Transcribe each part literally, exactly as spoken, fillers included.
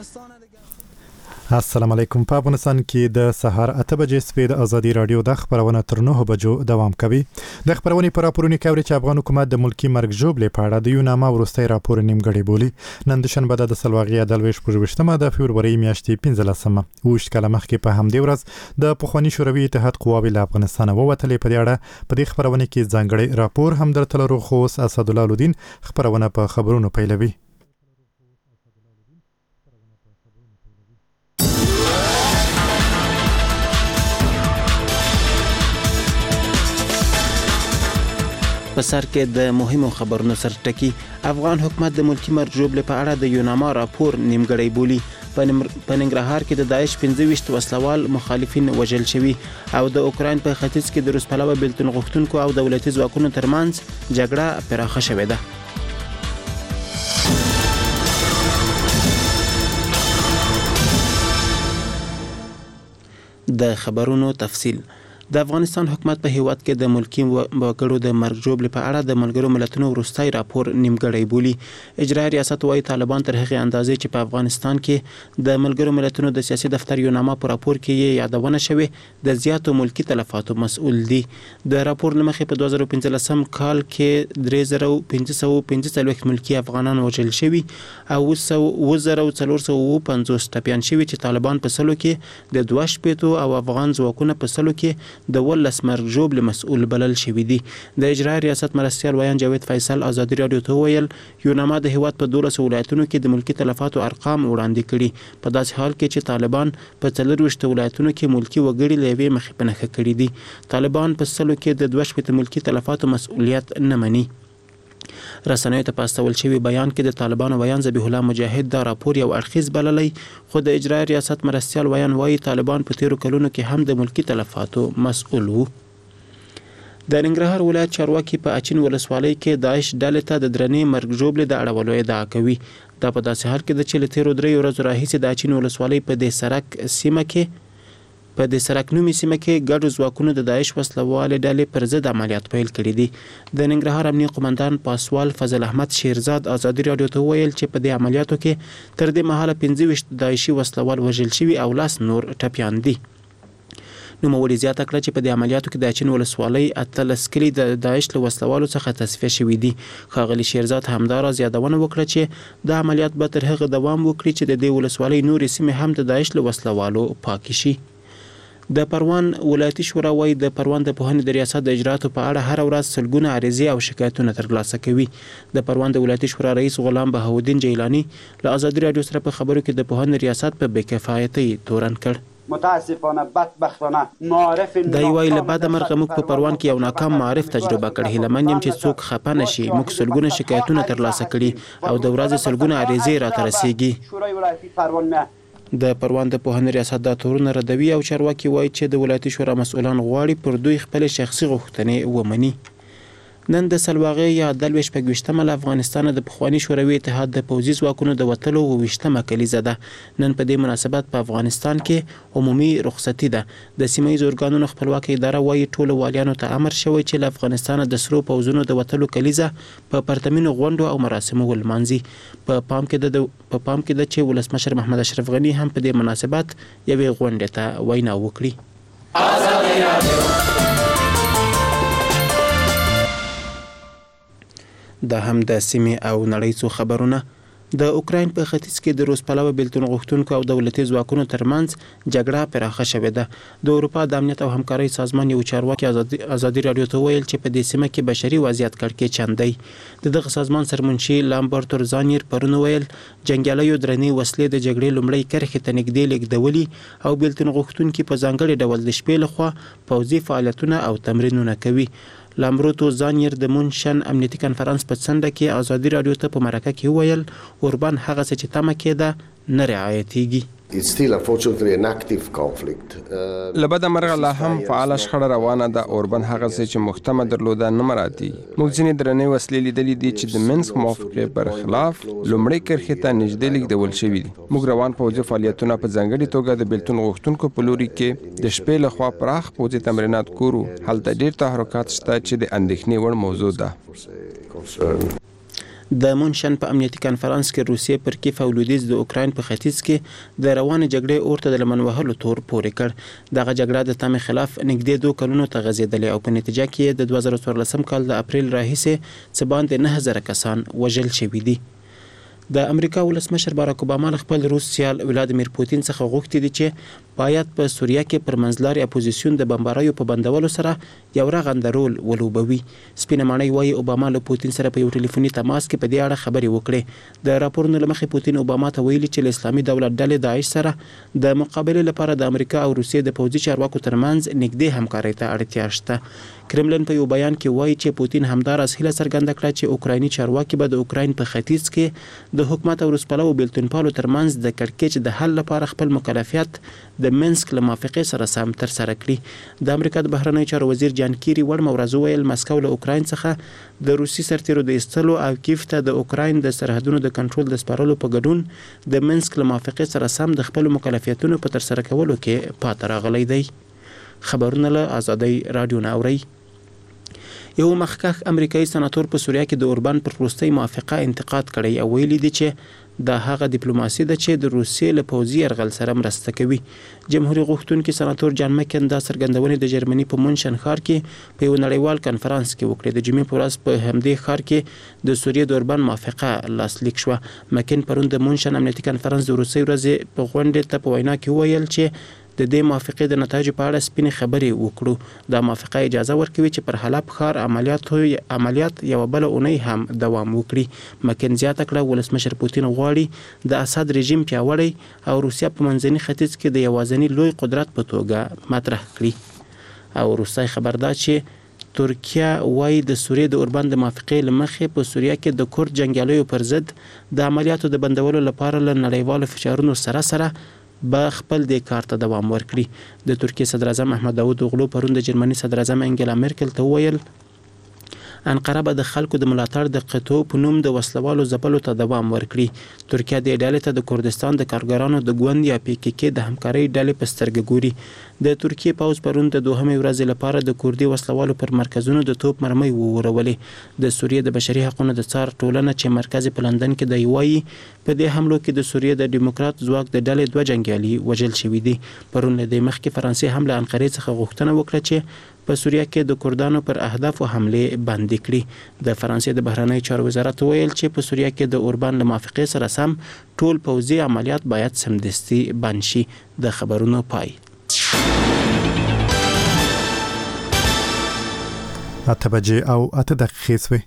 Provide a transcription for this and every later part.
السلام علیکم. په افغانستان کې د سهار اته بجې سپې د ازادي رادیو د خبرونه تر نه بجو دوام کوي. د خبرونې پر راپورونه کوي چې افغان حکومت د ملکی مرګ ژوبلې په اړه د یو نامه ورستۍ راپور نیمګړی بولی. نن د شنبه د سلواغي عدالویش پر وشتمه د فبرवरी میاشتې پنځلسمه وشت کله مخکې په همدې ورځ د پخوانی شوروي اتحاد قواوی له افغانستان ووتلې. په دې اړه په دې خبرونه کې ځانګړی راپور هم درته لرو، خو اسد الله الدین خبرونه په خبرونو پیلوي. په سر کې د مهمو خبرونو سر ټکی. افغان حکومت د ملکی مرګ ژوبلې په اړه د یوناما راپور نیمګړی بولی. په ننګرهار کې د داعش پنځه ویشت وسلوال مخالفین وژل شوي او د اوکراین په ختیځ کې د روس پلوه بیلتون غوښتونکو او دولتي ځواکونو ترمنځ جګړه پراخه شوې ده. د خبرونو تفصیل. د افغانستان حکومت په هیواد کې د ملکی وګړو د مرګ ژوبلې په اړه د ملګرو ملتونو وروستی راپور نیمګړی بولی. اجرایي ریاست وايي طالبان تر هغې اندازې چې په افغانستان کې د ملګرو ملتونو د سیاسي دفتر یو نامه په راپور کې یې یادونه شوې د زیاتو ملکی تلفاتو مسؤل دي. د راپور له مخې په دوه زره پنځلسم کال کې درې زره پنځه سوه پنځه څلوېښت ملکی افغانان وژل شوي او اووه زره څلور سوه اووه پنځوس ټپیان شوي چې طالبان په سلو کې د دوه شپېتو او افغان ځواکونه په سلو کې د ولس مرګ ژوبلې مسؤل بلل شوي دي. د اجرایي ریاست مرستیال ویان جاوید فیصل ازادي رادیو ته وویل یوناما د هیواد په دولسو ولایتونو کې د ملکی تلفاتو ارقام وړاندې کړي، په داسې حال کې چې طالبان په څلرویشتو ولایتونو کې ملکی وګړي له یوې مخې په نښه کړي دي. طالبان په سلو کې د دوه شپېته ملکی تلفاتو مسؤلیت نه مني. رسنیو ته په استول شوي بیان کې د طالبانو ویان ذبیح الله مجاهد دا راپور یو اړخیز بللی، خو د اجرایي ریاست مرستیال ویان وایي طالبان په تیرو کلونو کې هم د ملکی تلفاتو مسؤل وو. د ننګرهار ولایت چارواکي په اچین ولسوالۍ کې داعش ډلې ته د درنې مرګ ژوبلې د اړولو ادعا کوي. دا په داسې حال کې ده چې له تیرو دریو ورځو راهیسې د اچین ولسوالۍ په دې سرک سیمه کې په دې سرک نومي سیمه کې ګډو ځواکونو د داعش وسلوالې ډلې پر ضد عملیات پیل کړي دي. د ننګرهار امنیه قومندان پاسوال فضل احمد شیرزاد ازادي رادیو ته وویل چې په دې عملیاتو کې تر دې مهاله پنځه ویشت داعشي وسلوال وژل شوي او لاس نور ټپیان دي. نوموړي زیاته کړه چې په دې عملیاتو کې د اچین ولسوالۍ اتلس کلي د داعش له وسلوالو څخه تصفیه شوي دي. ښاغلي شیرزاد همداراز یادونه وکړه چې دا عملیات به تر هغه دوام وکړي چې د دې ولسوالۍ نورې سیمې هم د داعش له وسلوالو پاکې شي. د پروان ولایتي شورا وايي د پروان د پوهنې د ریاست د اجراتو په اړه هر ورځ سلګونه عریضې او شکایتونه ترلاسه کوي. د پروان د ولایتي شورا رئیس غلام بهاودین جیلانی له ازادي رادیو سره په خبرو کې د پوهنې ریاست په بېکفایتۍ تورن کړ. متاسفانه بدبختانه معرف دا یوای له بعد مرغه موږ په پروان کې یو ناکام معرف تجربه کړ. هیلمن یم چې څوک خفه نشي. موږ سلګونه شکایتونه ترلاسه کړي او د ورځې سلګونه عریضې راته رسیږي. شورای ولایتي پروان د پروان د پوهنې ریاست دا تورونه ردوي او چارواکي وایي چې د ولایتي شورا مسؤلان غواړي پر دوی خپل شخصي غوښتنې ومني. نن د سلواغې یا عدالویش په شپږویشتمه له افغانستانه د پخواني شوروي اتحاد د پوځي ځواکونو د وتلو اوویشتمه کلیزه ده. نن په دې مناسبت په افغانستان کې عمومي رخصتي ده. د سیمه ییزو ارګانونو خپلواکه اداره وایي ټولو والیانو ته امر شوی چې له افغانستانه د سرو پوځونو د وتلو کلیزه په پرتمینو غونډو او مراسمو ولمانځي. په پام کې ده په پام کې ده چې ولسمشر محمد اشرف غني هم په دې مناسبت یوې غونډې ته وینا وکړي. ازادي رادیو دا هم د سیمې او نړۍ څو خبرونه. د اوکراین په ختیځ کې د روس پلوه بیلتون غوښتونکو او دولتي ځواکونو ترمنځ جګړه پراخه شوې ده. د اروپا د امنیت او همکارۍ سازمان یو چارواکي ازادي رادیو ته ویل چې په دې سیمه کې بشري وضعیت کړکېچن دی. د دغه سازمان سرمنشي لامبرتور زانیر پرون ویل جنګیالیو درنې وسلې د جګړې لومړۍ کرښې ته نږدې لیږدولي او بیلتون غوښتونکي په ځانګړي ډول د شپې لخوا پوځي فعالیتونه او تمرینونه کوي. لامبروتو زانیر د مونشن امنیتي کنفرانس په څنډه کې ازادي رادیو ته په مرکه کې وویل اوربان هغه څه چې تمه کېده نه رعایتېږي. It's still unfortunately an active conflict. لبدا مرغه لا هم فعال شخړه روانه ده. اوربن هغه څه چې محتمه درلوده نه مراتي. موږ ځینې درنې وسلې لیدلې دي چې د منسک موافقې پر خلاف لومړۍ کرښې ته نږدې لیږدول شوي دي. موږ روان پوځي فعالیتونه په ځانګړې توګه د بیلتون غوښتونکو په لوري کې د شپې لخوا پراخ پوځي تمرینات کورو. هلته ډېر تحرکات شته چې د اندېښنې وړ موضوع ده. د مونشن په امنیتي کانفرنس کې روسیې پر کیف او لویدیځ د اوکراین په ختیځ کې د روانه جګړې اورته د لمن وهلو تور پورې کړ. دغه جګړه د تمې خلاف نږدې دوه کلونو ته غځېدلې او په نتیجه کې د دوه زره څوارلسم کال د اپریل راهیسې څه باندې نه زره کسان وژل شوي دي. د امریکا ولسمشر باراک اوباما له خپل روس سیال ولادیمیر پوتین څخه غوښتي دي چې باید په سوریه کې پر منځلاري اپوزیسیون د بمباریو په بندولو سره یو رغنده رول ولوبوي. سپینه ماڼۍ وایي اوباما له پوتین سره په یو ټلیفوني تماس کې په دې اړه خبرې وکړې. د راپورونو له مخې پوتین اوباما ته ویلي چې له اسلامي دولت ډلې داعش سره د مقابلې لپاره د امریکا او روسیې د پوځي چارواکو ترمنځ نږدې همکارۍ ته اړتیا شته. کرملن په یو بیان کې وایي چې پوتین همداراز هیله څرګنده کړه چې اوکرایني چارواکي به د اوکراین په ختیځ کې د حکومت او روسپلوو بیلتونپالو ترمنځ د کړکېچ د حل لپاره خپل مکلفیت د منسک له موافقې سره سم ترسره کړي. د امریکا د بهرنیو چارو وزیر جان کیری وړ ورځ وویل مسکو له اوکراین څخه د روسي سرتیرو د ایستلو او کیف ته د اوکراین د سرحدونو د کنټرول د سپارلو په ګډون د منسک له موافقې سره سم د خپل مکلفیتونو په ترسره کولو کې پاتې راغلی دی. خبرونه له آزادۍ رادیو نه اورئ. یو مخکښ امریکایي سناتور په سوریه کې د اوربان پر وروستۍ موافقه انتقاد کړی او ویلي دی چې دا هغه ډیپلوماسي ده چې د روسیې له پوځي یرغل سره مرسته کوي. جمهوریت غوښتونکي سناتور جان مکن دا څرګندونې د جرمني په مونشن ښار کې په یو نړیوال کنفرانس کې وکړې. د جمعې په ورځ په همدې ښار کې د سوریې د اوربان موافقه لاسلیک شوه. مکن پرون د مونشن امنیتي کنفرانس د وروستۍ ورځې په غونډې ته په وینا کې وویل چې د دې موافقې د نتایجو په اړه سپینې خبرې وکړو. دا موافقه اجازه ورکوي چې پر حلب ښار عملیات عملیات یو بل اونۍ هم دوام وکړي. مکن زیاته کړه ولسمشر پوتین غواړي د اسد رژیم پیاوړی او روسیا په منځني ختیځ کې د یوازیني لوی قدرت په توګه مطرح کړي. او روسي خبر ده چې ترکیه وايي د سوریې د اوربان د موافقې لمخې په سوریه کې د کورد جنگیالیو پر ضد د عملیاتو د بندولو لپاره له نړیوالو فشارونو سره سره به خپل د کار ته دوام ورکړي. د ترکیې صدر اعظم احمد داود اوغلو پرون د جرمني صدر اعظم انګلا مرکل ته وویل انقره به د خلکو د ملاتړ د قطعو په نوم د وسلوالو ځپلو ته دوام ورکړي. ترکیه د ډلې ته د کردستان د کارګرانو د ګوند یا پی کې کې د همکارۍ ډلې په سترګه ګوري. د ترکیې پوځ پرون د دوهمې ورځې لپاره د کردي وسلوالو پر مرکزونو د توپ مرمۍ وورولې. د سوریې د بشري حقوقو د څار ټولنه چې مرکز په لندن کې دی وایي په دې حملو کې د سوریې د ډیموکرات ځواک د ډلې دوه جنگیالي وژل شوي دي. پرون له دې مخکې فرانسې هم له انقرې څخه غوښتنه وکړه چې په سوریه کې د کردانو پر اهدافو حمله بند کړي. د فرانسې د بهرنیو چارو وزارت ویل چې په سوریه کې د اوربان له موافقې سره سم ټول پوځي عملیات باید سمدستي بند شي. د خبرونو پای. اته بجې او اته دقیقې شوې.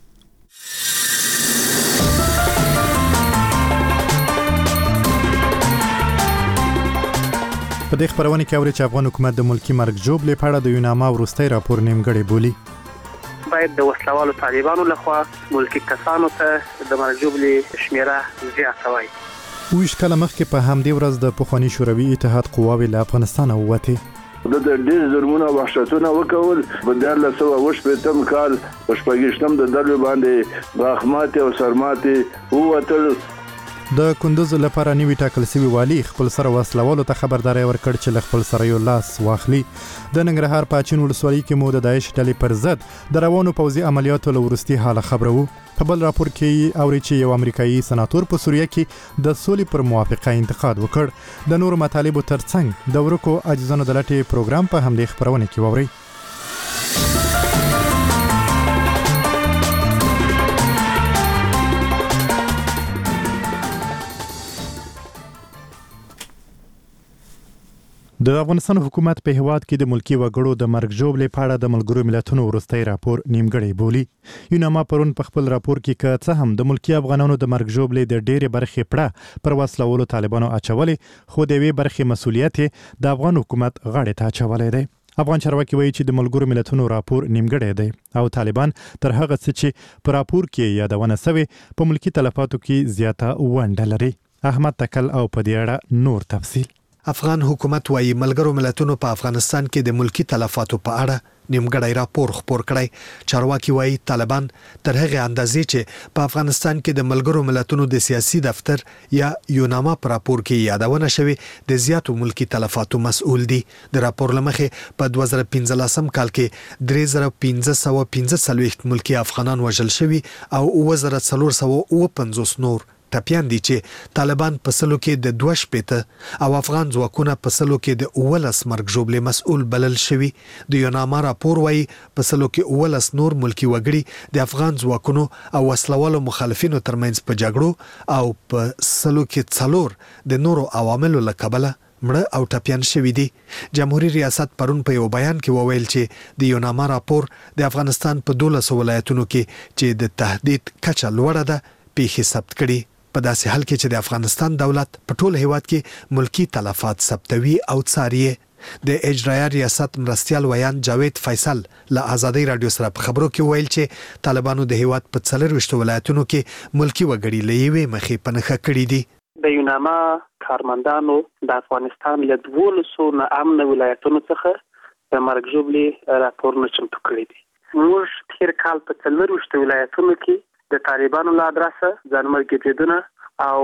په دې خبرونه کې اوري چې افغان حکومت د ملکی مرګ جوړې په اړه د یوناما وروستۍ راپور نیمګړی بولی. باید د وسلوالو طالبانو لخوا ملکی کسانو ته د مرګ جوړې شمیره زیاته وای. ویش کله مخکې په همدې ورځ د پخوانی شوروي اتحاد قواوې له افغانستان ووتې. د ډېر ظلمونه او وحشتونه وکول. په دیارلس سوه اووه شپېتم کال په شپږیشتم د ډلو باندې غاښماتې او سرماتې ووتل. د کندوز لپاره نوی ټاکل شوی والی خپل سره وسلوالو ته خبرداري ورکړ چې له خپل سره یو لاس واخلي. د ننګرهار په اچین ولسوالۍ کې مو د داعش ډلې پر ضد د روانو پوځي عملیاتو له وروستي حاله خبره وو. په بل راپور کې اوري چې یو امریکایي سناتور په سوریه کې د سولې پر موافقه انتقاد وکړ. د نورو مطالبو ترڅنګ د ورکو عاجزانو د لټې پروګرام په همدې خبرونه کې ووري. د افغانستان حکومت په هیواد کې د ملکی وګړو د مرګ ژوبلې په اړه د ملګرو ملتونو وروستۍ راپور نیمګړی بولی. یوناما پرون په خپل راپور کې که څه هم د ملکی افغانانو د مرګ ژوبلې د ډېرې برخې پړه پر وسلوالو طالبانو اچولې، خو د یوې برخې مسؤلیت د افغان حکومت غاړې ته اچولی دی. افغان چارواکي وایي چې د ملګرو ملتونو راپور نیمګړی دی او طالبان تر هغه څه چې په راپور کې یادونه شوې په ملکی تلفاتو کې زیاته ونډه لري. احمد تکل او په دې اړه نور تفصیل. افغان حکومت وايي ملګرو ملتونو په افغانستان کې د ملکی تلفاتو په اړه نیمګړی راپور خپور کړی. چارواکي وايي طالبان تر هغه اندازې چې په افغانستان کې د ملګرو ملتونو د سیاسي دفتر یا یوناما پر راپور کې یادونه شوی د زیاتو ملکی تلفاتو مسؤل دي. د راپور لمخې په دوه زره پنځلسم کال کې درې زره پنځه سوه پنځه څلوېښت ملکی افغانان وژل شوي او اووه زره څلور سوه اووه پنځوس نور ټپیان دي چې طالبان په سلو کې د دوه شپېته او افغان ځواکونه په سلو کې د اوولس مرګ ژوبلې مسؤل بلل شوي. د یوناما راپور وايي په سلو کې اوولس نور ملکی وګړي د افغان ځواکونو او وسلوالو مخالفینو ترمنځ په جګړو او په سلو کې څلور د نورو عواملو له کبله مړه او ټپیان شوي دي. جمهوریت ریاست پرون په یو بیان کې وویل چې د یوناما راپور د افغانستان په دولسو ولایتونو کې چې د تهدید کچه لوړه ده پیښې ثبت کړي. په داسې حال کې چې د افغانستان دولت په ټول هیواد کې ملکی تلفات ثبتوي او څاري. د اجرایه ریاست مرستیال ویان جاوید فیصل له آزادۍ رادیو سره په خبرو کې ویل چې طالبانو د هیواد په څلرويشت ولایتونو کې ملکی وګړي له یوې مخې په نښه کړي دي. د یوناما کارمندانو د افغانستان له دولسو نه امن ولایتونو څخه د مرګ ژوبلې راپورونه چمتو کړي دي. موږ تیر کال په څلرويشت ولایتونو کې د طالبانو له ادرسه ځانمرګي بریدونه او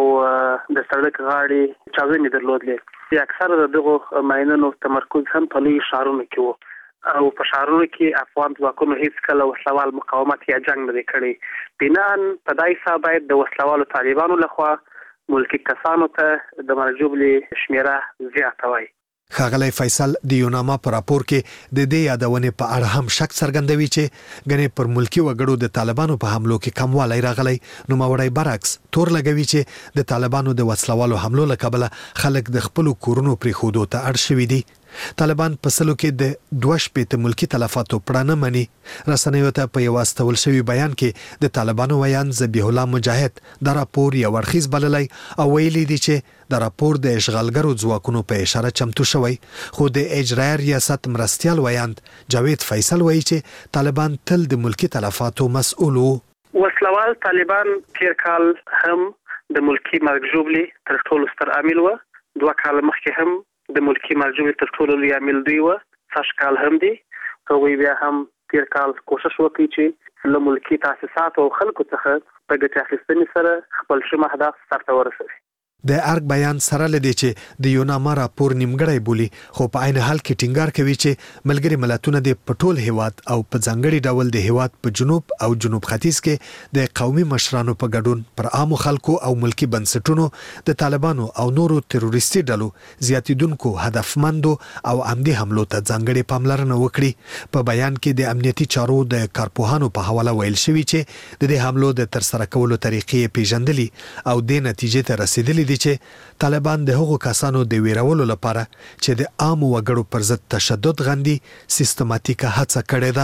د سړک غاړې چاودنې درلودلې. اکثره د دغو ماینونو تمرکز هم په لوی ښارونو کې و او په ښارونو کې افغان ځواکونو هیڅ کله وسلوال مقاومت یا جنګ نه دی کړی. بناً په دای حساب باید د وسلوالو طالبانو لخوا ملکی کسانو ته د مرګ ژوبلې شمیره زیاته وای. ښاغلی فیصل د یوناما په راپور کې د دې یادونې په اړه هم شک څرګندوي چې ګنې پر ملکی وګړو د طالبانو په حملو کې کموالی راغلی. نوموړی برعکس تور لګوي چې د طالبانو د وسلوالو حملو له کبله خلک د خپلو کورونو پرېښودو ته اړ شوي دي. طالبان په سلو کې د دوه شپېته ملکی تلفاتو پړه نه مني. رسنیو ته په یو استول شوی بیان کې د طالبانو ویان ذبیح الله مجاهد دا راپور یو اړخیز بللی او ویلي دي چې دا راپور د اشغالګرو ځواکونو په اشاره چمتو شوی. خو د اجرایه ریاست مرستیال ویان جاوید فیصل وایي چې طالبان تل د ملکی تلفاتو مسؤل وو. وسلوال طالبان تیر کال هم د ملکی مرګ ژوبلې تر ټولو ستر عامل و. دوه کال مخکې هم د ملکی مرګ ژوبلې تر ټولو لوی عامل دوی و. سږ کال هم دی. هغوی بیا هم تیر کال کوشش وکړي چې له ملکی تاسیساتو او خلکو څخه په ګټې اخیستنې سره خپل شوم اهداف سرته ورسوي. د ارګ بیان سره لدی چې د یوناما راپور نیمګړی بولی خو په عین حال کې ټینګار کوي چې ملګری ملتونه د پټول هیواد او په ځانګړي ډول د هیواد په جنوب او جنوب ختیځ کې د قومي مشرانو په ګډون پر عامو خلکو او ملکی بنسټونو د طالبانو او نورو تروریستي ډلو زیاتیدونکو هدفمندو او عمدي حملو ته ځانګړي پاملرنه وکړي. په بیان کې د امنیتي چارو د کارپوهانو په حواله ویل شوی چې د دې حملو د ترسره کولو طریقې پیژندلي او د نتیجې ته رسیدلي دي چې طالبان د هغو کسانو د ویرولو لپاره چې د عام وګړو پر ضد تشدد غندي سیستماتیکه هڅه کړې ده.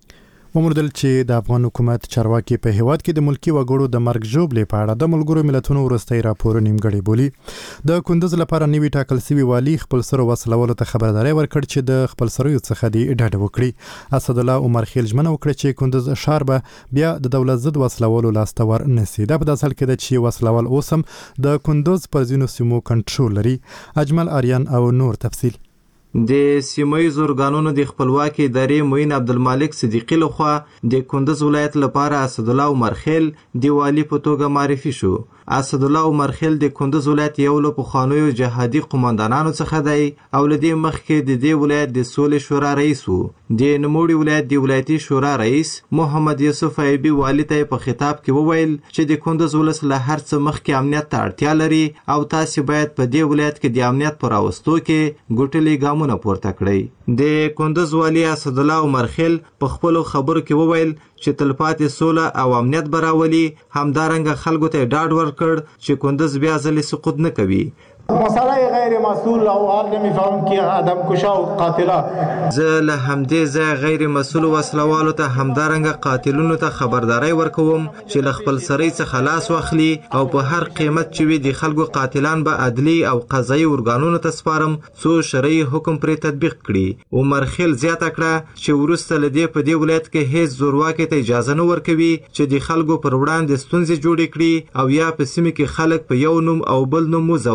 وموندل چې د افغان حکومت چارواکي په هیواد کې د ملکی وګړو د مرګ ژوبلې په اړه د ملګرو ملتونو وروستي راپور نیمګړی بولی. د کندوز لپاره نوی ټاکل شوی والی خپل سره وسلوالو ته خبرداري ورکړ چې د خپل سره څخه دی ډاډه وکړي. اسد الله عمر خیل ژمنه وکړه چې کندوز ښار به بیا د دولت ضد وسلوالو لاستور نسی. دا په داسې حال کې ده چې وسلوال اوسم د کندوز پر ځینو سیمو کنټرول لري. اجمل آریان او نور تفصیل. د سیمایي ارګانونو د خپلواکي ادارې معین عبدالمالک صدیقی لخوا د کندوز ولایت لپاره اسد الله عمر خیل د والی په توګه معرفي شو. اسد الله عمر خیل د کندوز ولایت یو له پخوانیو جهادي قوماندانانو څخه دی او له دې مخکې د دې ولایت د سولې شورا رئیس و. د نوموړي ولایت د ولایتي شورا رئیس محمد یوسف ایبي والی ته په خطاب کې وویل چې د کندوز ولس له هر څه مخکې امنیت ته اړتیا لري او تاسو باید په دې ولایت کې د امنیت پر راوستو کې ګوټلي ګامونه پورته کړئ. د کندوز والی اسد الله عمر خیل په خپلو خبرو کې وویل چې تلپاتې سوله او امنیت براولي. همدارنګه خلکو ته ډاډ ورکړ چې کندوز بیا ځلې سقوط نه کوي. مسئله غیر مسئول او هر نمیفهم که آدم کشا و قاتلا زه له همدې ځای غیر مسئول وسلوالو ته همدارنګه قاتلونو ته خبرداري ورکوم چې له خپل سرۍ څخه لاس واخلي او په هر قیمت چې وي د خلکو قاتلان به عدلي او قضایي ارګانونو ته سپارم څو شرعي حکم پرې تطبیق کړي. عمر خیل زیاته کړه چې وروسته له دې په دې ولایت کې هیڅ زورواکي ته اجازه نه ورکوي چې د خلکو پر وړاندې ستونزې جوړې کړي او یا په سیمه کې خلک په یو نوم او بل نوم وزوروي.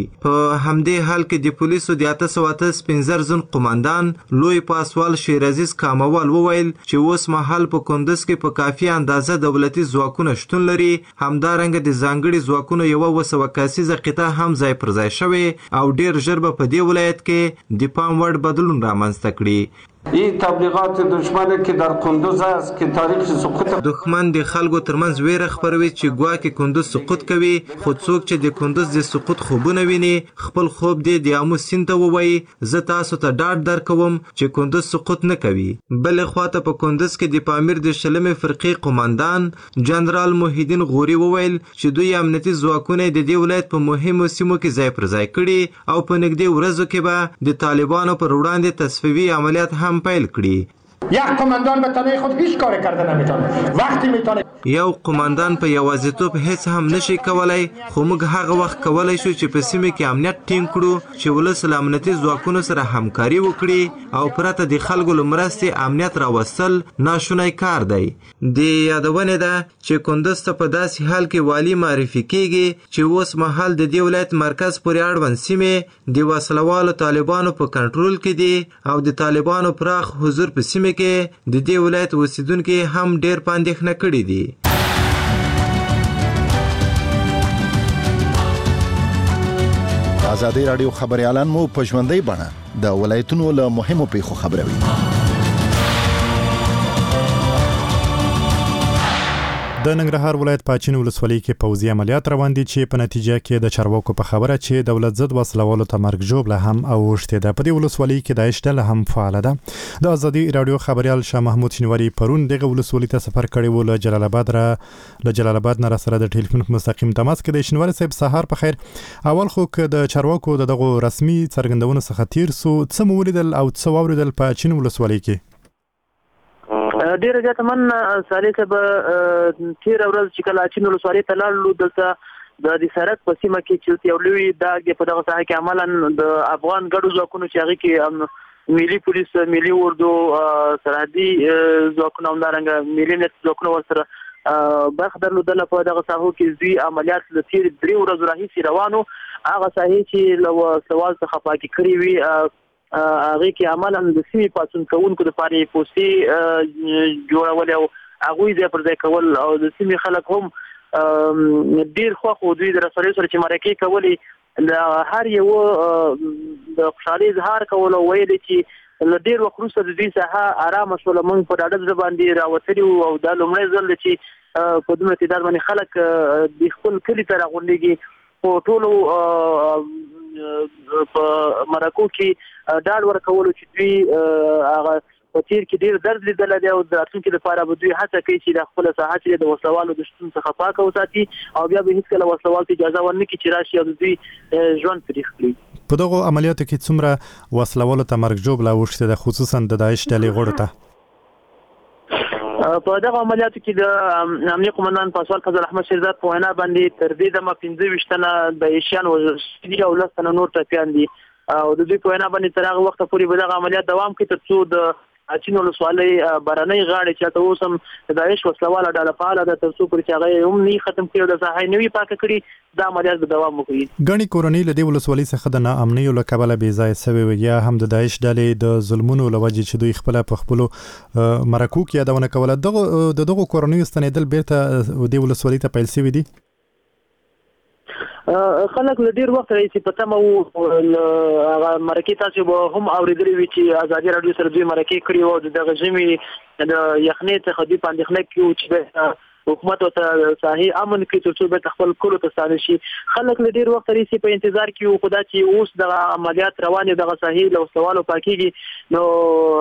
په همدې حال کې د پولیسو د اته سوه اته پنځه زن قوماندان لوی پاسوال شیر عزیز کاموال وویل چې اوس مهال په کندز کې په کافي اندازه دولتي ځواکونه شتون لري. همدارنګه د ځانګړي ځواکونو یوه اووه سوه کسیزه قطعه هم ځای پر ځای شوې او ډیر ژر به په دې ولایت کې د پام وړ بدلون رامنځته کړي. این تبلیغات دشمنه که در کندوز است که تاریخ سقوط دښمن د خلکو ترمنځ ویره خپروي چې ګواکې کندوز سقوط کوي، خو څوک چې د کندوز د سقوط خوبونه ویني خپل خوب دی د آمو سیند ته ووایي زه تاسو ته ډاډ درکوم چې کندوز سقوط نه کوي. بلې خواته په کندوز کې د پامیر د شلمې فرقې قوماندان جنرال محیدین غوري وویل چې دوی امنیتي ځواکونه د دې ولایت په مهمو سیمو کې ځای پر ځای کړي او په نږدې ورځو کې به د طالبانو پر وړاندې تصفیوي عملیات هم پیل کړي. یک قماندان به تنهایی خود هیچ کاری کرده نمیتونه. وقتی میتونه یو قماندان په یوازیتوب هیڅ هم نشي کولای، خو موږ هغه وخت کولای شو چې په سیمه کې امنیت ټینګ کړو چې ولس له امنیتي ځواکونو سره همکاري وکړي او پرته د خلکو له مرستې امنیت راوستل ناشونی کار دی. د یادونه ده چې کندز ته په داسې حال کې والی معرفي کیږي چې اوس مهال د دې ولایت مرکز پورې اړوند سیمې د وسلوالو طالبانو په کنټرول کې دي او د طالبانو پراخ حضور په سیمه کې د دې ولایت اوسیدونکي هم ډیر په اندېښنه کړي دي. ازادي راډیو خبريالان مو په ژوندۍ بڼه د ولایتونو له مهمو پیښو خبروي. د ننګرهار ولایت پاچین ولسوالۍ کې پوځي عملیات روان دي چې په نتیجه کې د چارواکو په خبره چې دولت ضد وسلوالو ته مرګ ژوبله هم اوښتې ده. په دې ولسوالۍ کې داعش ډله هم فعاله ده. د ازادي راډیو خبريال شاه محمود شینواری پرون دغه ولسوالۍ ته سفر کړی و. له جلال آباد را له جلال آباد نه را سره د ټلیفون مستقیم تماس کې د شینواری صاحب سهار په خیر. اول خو که د چارواکو دغه رسمي څرګندونو څخه تیر سو څه مو ولیدل او څه واوریدل په پاچین ولسوالۍ کې؟ ډیر زیات من سالي صاحب تیر ورځ چې کله چین ولسوالۍ ته لاړو دلته د دې سړک په سیمه کې چې یو لوی داګ په دغه ساحه کې عملاً د افغان ګډو ځواکونو چې هغه کې ملي پولیس، ملي اردو، سرحدي ځواکونه همدارنګه ملي نت ځواکونه ورسره برخه درلودله. په دغه ساحو کې دوی عملیات له تیر درې ورځو راهیسې روانو. هغه ساحې چې له سوال څخه پاکې کړې وي هغه کې عملاً د سیمې پاتون کوونکو د پاره پوسټي جوړول او هغه ځای پر ځای کول او د سیمې خلک هم ډیر خوښ او دوی د رسنیو سره چې مرکې کولې هر یو د خوشحالۍ اظهار کول او ویل چې له ډیر وخت وروسته د دوی ساحه آرامه شوله. موږ په ډاډه زړه باندې راوتلي وو او دا لومړی ځل دی چې په دومره تعداد باندې خلک د خپل کلي ته راغونډېږي. په ټولو په مرکو کې ډاډ ورکولو چې دوی هغه په تیر کې ډیر درد لیدل دی او د راتلونکي لپاره به دوی هڅه کوي چې د خپل ساحه چې د وسلوالو د شتون څخه پاک وساتي او بیا به هیڅکله وسلوال ته اجازه ورنکړي چې راشي او دوی ژوند تریخ کړي. په دغه عملیاتو کې څومره وسلوالو ته مرګ ژوبله اوښتې ده، خصوصا د داعش ډلې غړو ته؟ په دغه عملیاتو کې د امنیه قومندان پاسوال فضل احمد شیرزاد په وینا باندې تر دې دمه پنځه ویشت تنه داعشیان وژل شوي او لس تنه نور ټپیان دي او د دوی په وینا باندې تر هغه وخته پورې به دغه عملیات دوام کوي تر څو د چین ولسوالۍ بهرنۍ غاړې چې ته اوس هم د داعش وسلواله ډله فعاله ده تر څو پورې چې هغه هم نه ختم کړي او د ساحې نه وي پاکه کړي دا عملیات به دوام وکړي. ګڼې کورنۍ له دې ولسوالۍ څخه د ناامنیو له کبله بې ځایه سوې وې یا هم د داعش ډلې د ظلمونو له وجې چې دوی خپله په خپلو مرکو کې یادونه کوله. د دغو کورنیو ستنېدل بیرته دې ولسوالۍ ته پیل سوي دي؟ خلک له ډیر وخت راځي په تمه وو. هغه مرکې تاسو به هم اوریدلې وي چې ازادي راډیو سره دوی مرکې کړي وو د غژمي د یخنۍ څخه دوی باندې خلک کې چې حکومت او ساحې امن کې تر څو به خپل کولو ته ستانه شي. خلک له ډیر وخت راځي په انتظار کې وو خدا چې اوس د عملیات روانې د ساحې له سوالو پاکيږي نو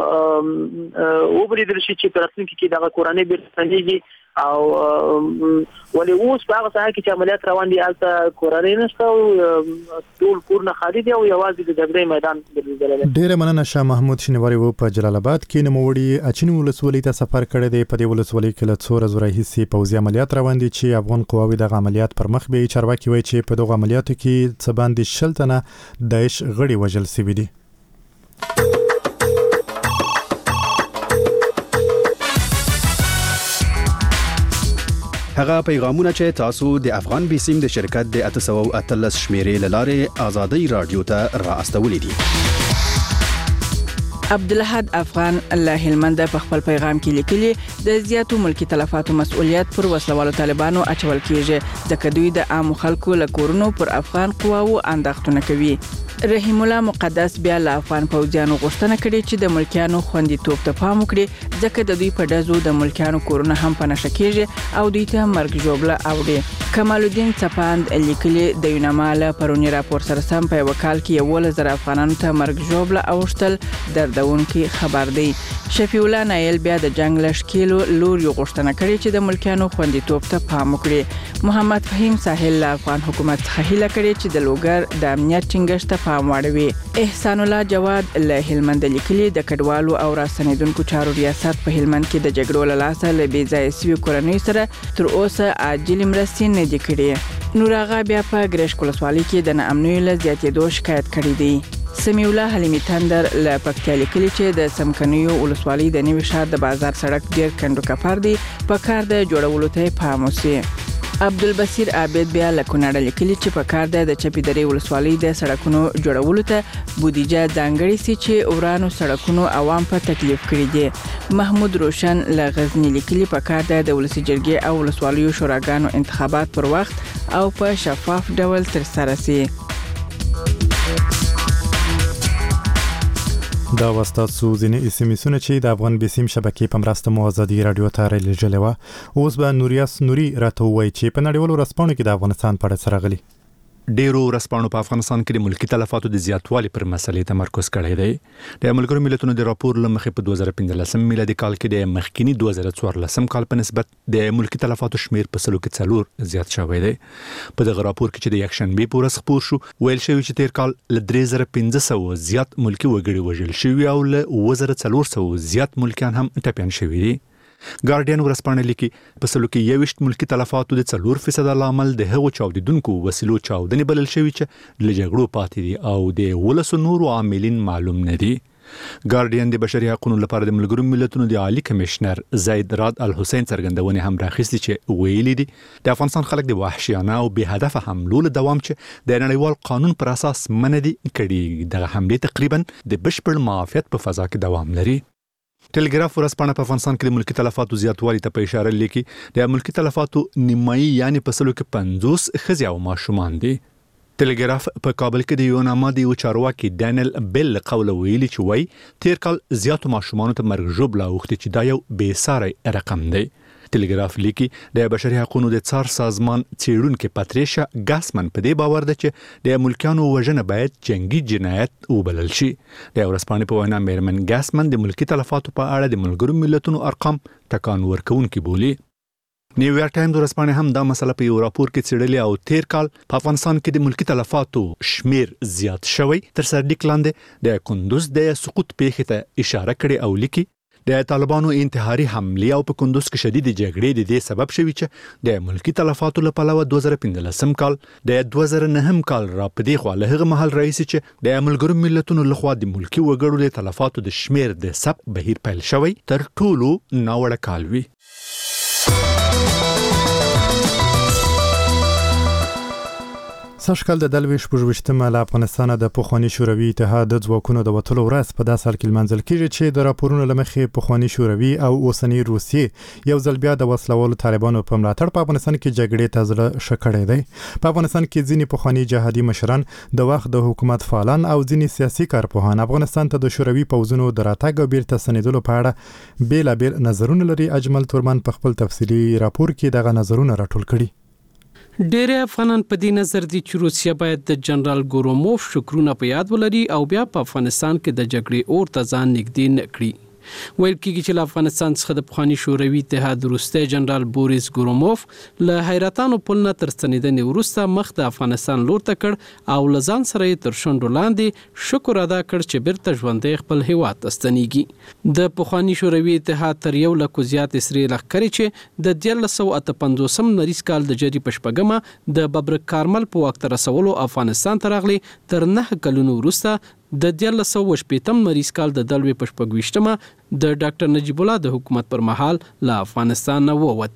وبریدل شي چې ترڅنګ کې د کورنۍ بیرته او ولې اوس په هغه ساحه کې چې عملیات روان دي البته کورنۍ نشته او ټول کورونه خالي دي او یوازې د جګړې میدان ګرځېدلی. ډېره مننه شاه محمود شینواری و په جلال آباد کې نوموړي اچین ولسوالۍ ته سفر کړی دی. په دې ولسوالۍ کې له څو ورځو راهیسې پوځي عملیات روان دي چې افغان قواوې دغه عملیات پر مخ بیایي. چارواکي وایي چې په دغو عملیاتو کې څه باندې شل تنه داعش غړي وژل سوي دي. هغه پیغامونه چې تاسو د افغان بیسیم د شرکت د اته سوه او اتلس شمیرې لاره آزادی رادیو ته را استولې دي. عبدالحد افغان الله هلمند په خپل پیغام کې لیکلي د زیاتو ملکی تلفاتو مسؤلیت پر وسلوالو طالبانو اچول کیږي ځکه دوی د عام خلکو له کورونو پر افغان قواو انداختونه کوي. رحیم الله مقدس بیا له افغان پوځیانو غوښتنه کړې چې د ملکیانو خوندیتوب ته پام وکړي ځکه د دوی په ډزو د ملکیانو کورونه هم په نشه کیږي او دوی ته مرګ ژوبله اوړي. کمال الدین چپاند لیکلي د یونامال پرونی راپور سره سم په وکال کې یو لزر افغانانو ته مرګ ژوبله اوشتل دردونکي خبر دی. شفیع الله نایل بیا د جنگ لشکېلو لور یو غوښتنه کړې چې د ملکیانو خوندیتوب ته پام وکړي. محمد فهیم ساحل له افغان حکومت څخه هیله کړې چې د لوګر د امنیت ټینګښت ته پام واړوي. احسان الله جواد له هلمند لیکلي د کډوالو او راستنیدونکو چارو ریاست په هلمند کې د جګړو له لاسه له بې ځایه سوي کورنۍ سره تر اوسه عاجل مرستې نه دي کړې. نور هغه بیا په ګرشک ولسوالۍ کې د ناامنیو له زیاتېدو شکایت کړی دی. سمیع الله حلیمی تندر له پکتیا لیکلي چې د سمکنیو ولسوالۍ د نوي ښار د بازار سړک ډیر کندو کپر دی په کار د جوړولو ته پام وشي. عبدالبصیر عابد بیا له کونړ لیکلي چې په کار د چپی درې ولسوالۍ د سړکونو جوړولو ته بودیجه ځانګړې سي چې ورانو سړکونو عوام په تکلیف کړی دي. محمود روشن له غزنی لیکلي په کار د ولسی جرګې او ولسوالیو شوراګانو انتخابات پر وخت او په شفاف ډول تر سره سي. دا واستاسو ځینې اس ام اسونه چې د افغان بیسیم شبکې په مرسته مو آزادي رادیو ته رالیږلې وه. اوس به نوریاس نوري راته ووایي چې په نړیوالو ورځپاڼو کې د افغانستان په اړه څه راغلي. ډیرو ورځپاڼو په افغانستان کې د ملکی تلفاتو د زیاتوالي پر مسلې تمرکز کړی دی. د ملګرو ملتونو د راپور له مخې په دوه زره پنځلسم میلادي کال کې د مخکینی دوه زره څوارلسم کال په نسبت د ملکی تلفاتو شمیر په سلو کې څلور زیات شوی دی. په دغه راپور کې چې د یکشنبه په ورځ خپور شو ویل شوی چې تیر کال له درې زره پنځه سوه زیات ملکی وګړي وژل شوي او له اووه زره څلور سوه زیات ملکیان هم ټپیان شوي دي. ګارډین ورځپاڼه لیکي په سلو کې یوویشت ملکی تلفاتو د څلور فیصد لامل د هغو چاودیدونکو وسیلو چاودنې بلل شوی چې له جګړو پاتې دي او د ولسو نورو عاملین معلوم نه دي. ګارډین د بشري حقوقو لپاره د ملګرو ملتونو د عالی کمشنر زید راد الحسین څرګندونې هم راخیستي چې ویلي دي د افغانستان خلک د وحشیانه او بې هدفه حملو له دوام چې د نړیوال قانون پر اساس منع دي کړي. دغه حملې تقریبا د بشپړ معافیت په فضا کې دوام لري. ټلګراف ورځپاڼه په افغانستان کې د ملکی تلفاتو زیاتوالي ته په اشاره لیکي د ملکی تلفاتو نیمایي یعنی په سلو کې پنځوس ښځې او ماشومان دي. ټلګراف په کابل کې د یو نامه د یو چارواکي ډانیل بیل قوله ویلي چې وایي تیر کال زیاتو ماشومانو ته مرګ ژوبله اوښتې چې دا یو بې ساری رقم دی. ټلګراف لیکي د بشري حقوقو د څار سازمان څیړونکو پاتریشا ګاسمن په دې باور ده چې د ملکیانو وژنه باید جنگي جنایت وبلل شي. د ورځپاڼې په وینا میرمن ګاسمن د ملکی تلفاتو په اړه د ملګرو ملتونو ارقام ټکان ورکوونکي بولي. نیویارک ټایمز ورځپاڼه هم دا مسله په یو راپور کې څېړلې او تیر کال په افغانستان کې د ملکی تلفاتو شمیر زیات شوی تر سرلیک لاندې د کندوز د سقوط پیښې ته اشاره کړې او لیکي د طالبانو انتحاري حمله او په کندوز کې شدید جګړې د دې سبب شوی چې د ملکی تلفاتو له پلوه دوه زره پنځلسم کال د دوه زره نهم کال را پدې خو له هغه مهال رئیس چې د ملګرو ملتونو لخوا د ملکی وګړو د تلفاتو د شمیر د ثبت بهیر پیل شوی تر ټولو ناوړه کال وی. سږکال د دلویش پوجوشتمه له افغانستان د پخوانی شوروي اتحاد د ځواکونو د وټولو ورځ په داسې حال کې لمانځل کیږي چې د راپورونو لمخې پخوانی شوروي او اوسنی روسیې یو ځل بیا د وسلوالو طالبانو په ملاتړ په افغانستان کې جګړې ته زړه شکړې دی. په افغانستان کې ځینې پخوانی جهادي مشران د وخت د حکومت فعالان او ځینې سیاسي کارپوهان افغانستان ته د شوروي پوځونو د راتګ او بیرته ستنېدلو په اړه بیلابیل نظرونه لري. اجمل تورمن په خپل تفصیلي راپور کې دغه نظرونه راټول کړي. ډېر افغانان په دې نظر دي چې روسیا باید د جنرال ګوروموف شکرونه په یاد ولري او بیا په افغانستان کې د جګړې اور ته ځان نږدې نه کړي. ویل کېږي چې له افغانستان څخه د پخواني شوروي اتحاد وروستی جنرال بوریس ګوروموف له حیرتانو پل نه تر ستنېدنې وروسته مخ د افغانستان لور ته کړ او له ځان سره یې تر شونډو لاندې شکر ادا کړ چې بیرته ژوندی خپل هیواد ته ستنېږي. د پخواني شوروي اتحاد تر یو لکو زیاتې سرې لښکرې چې د دیارلس سوه اته پنځوسم نریز کال د جري په شپږمه د ببرک کارمل په واک ته رسولو افغانستان ته راغلي تر نه کلونو وروسته د دیارلس سوه شپېتم نریز کال د دلوي په شپږویشتمه د ډاکټر نجیب الله د حکومت پر مهال له افغانستان نه ووتې.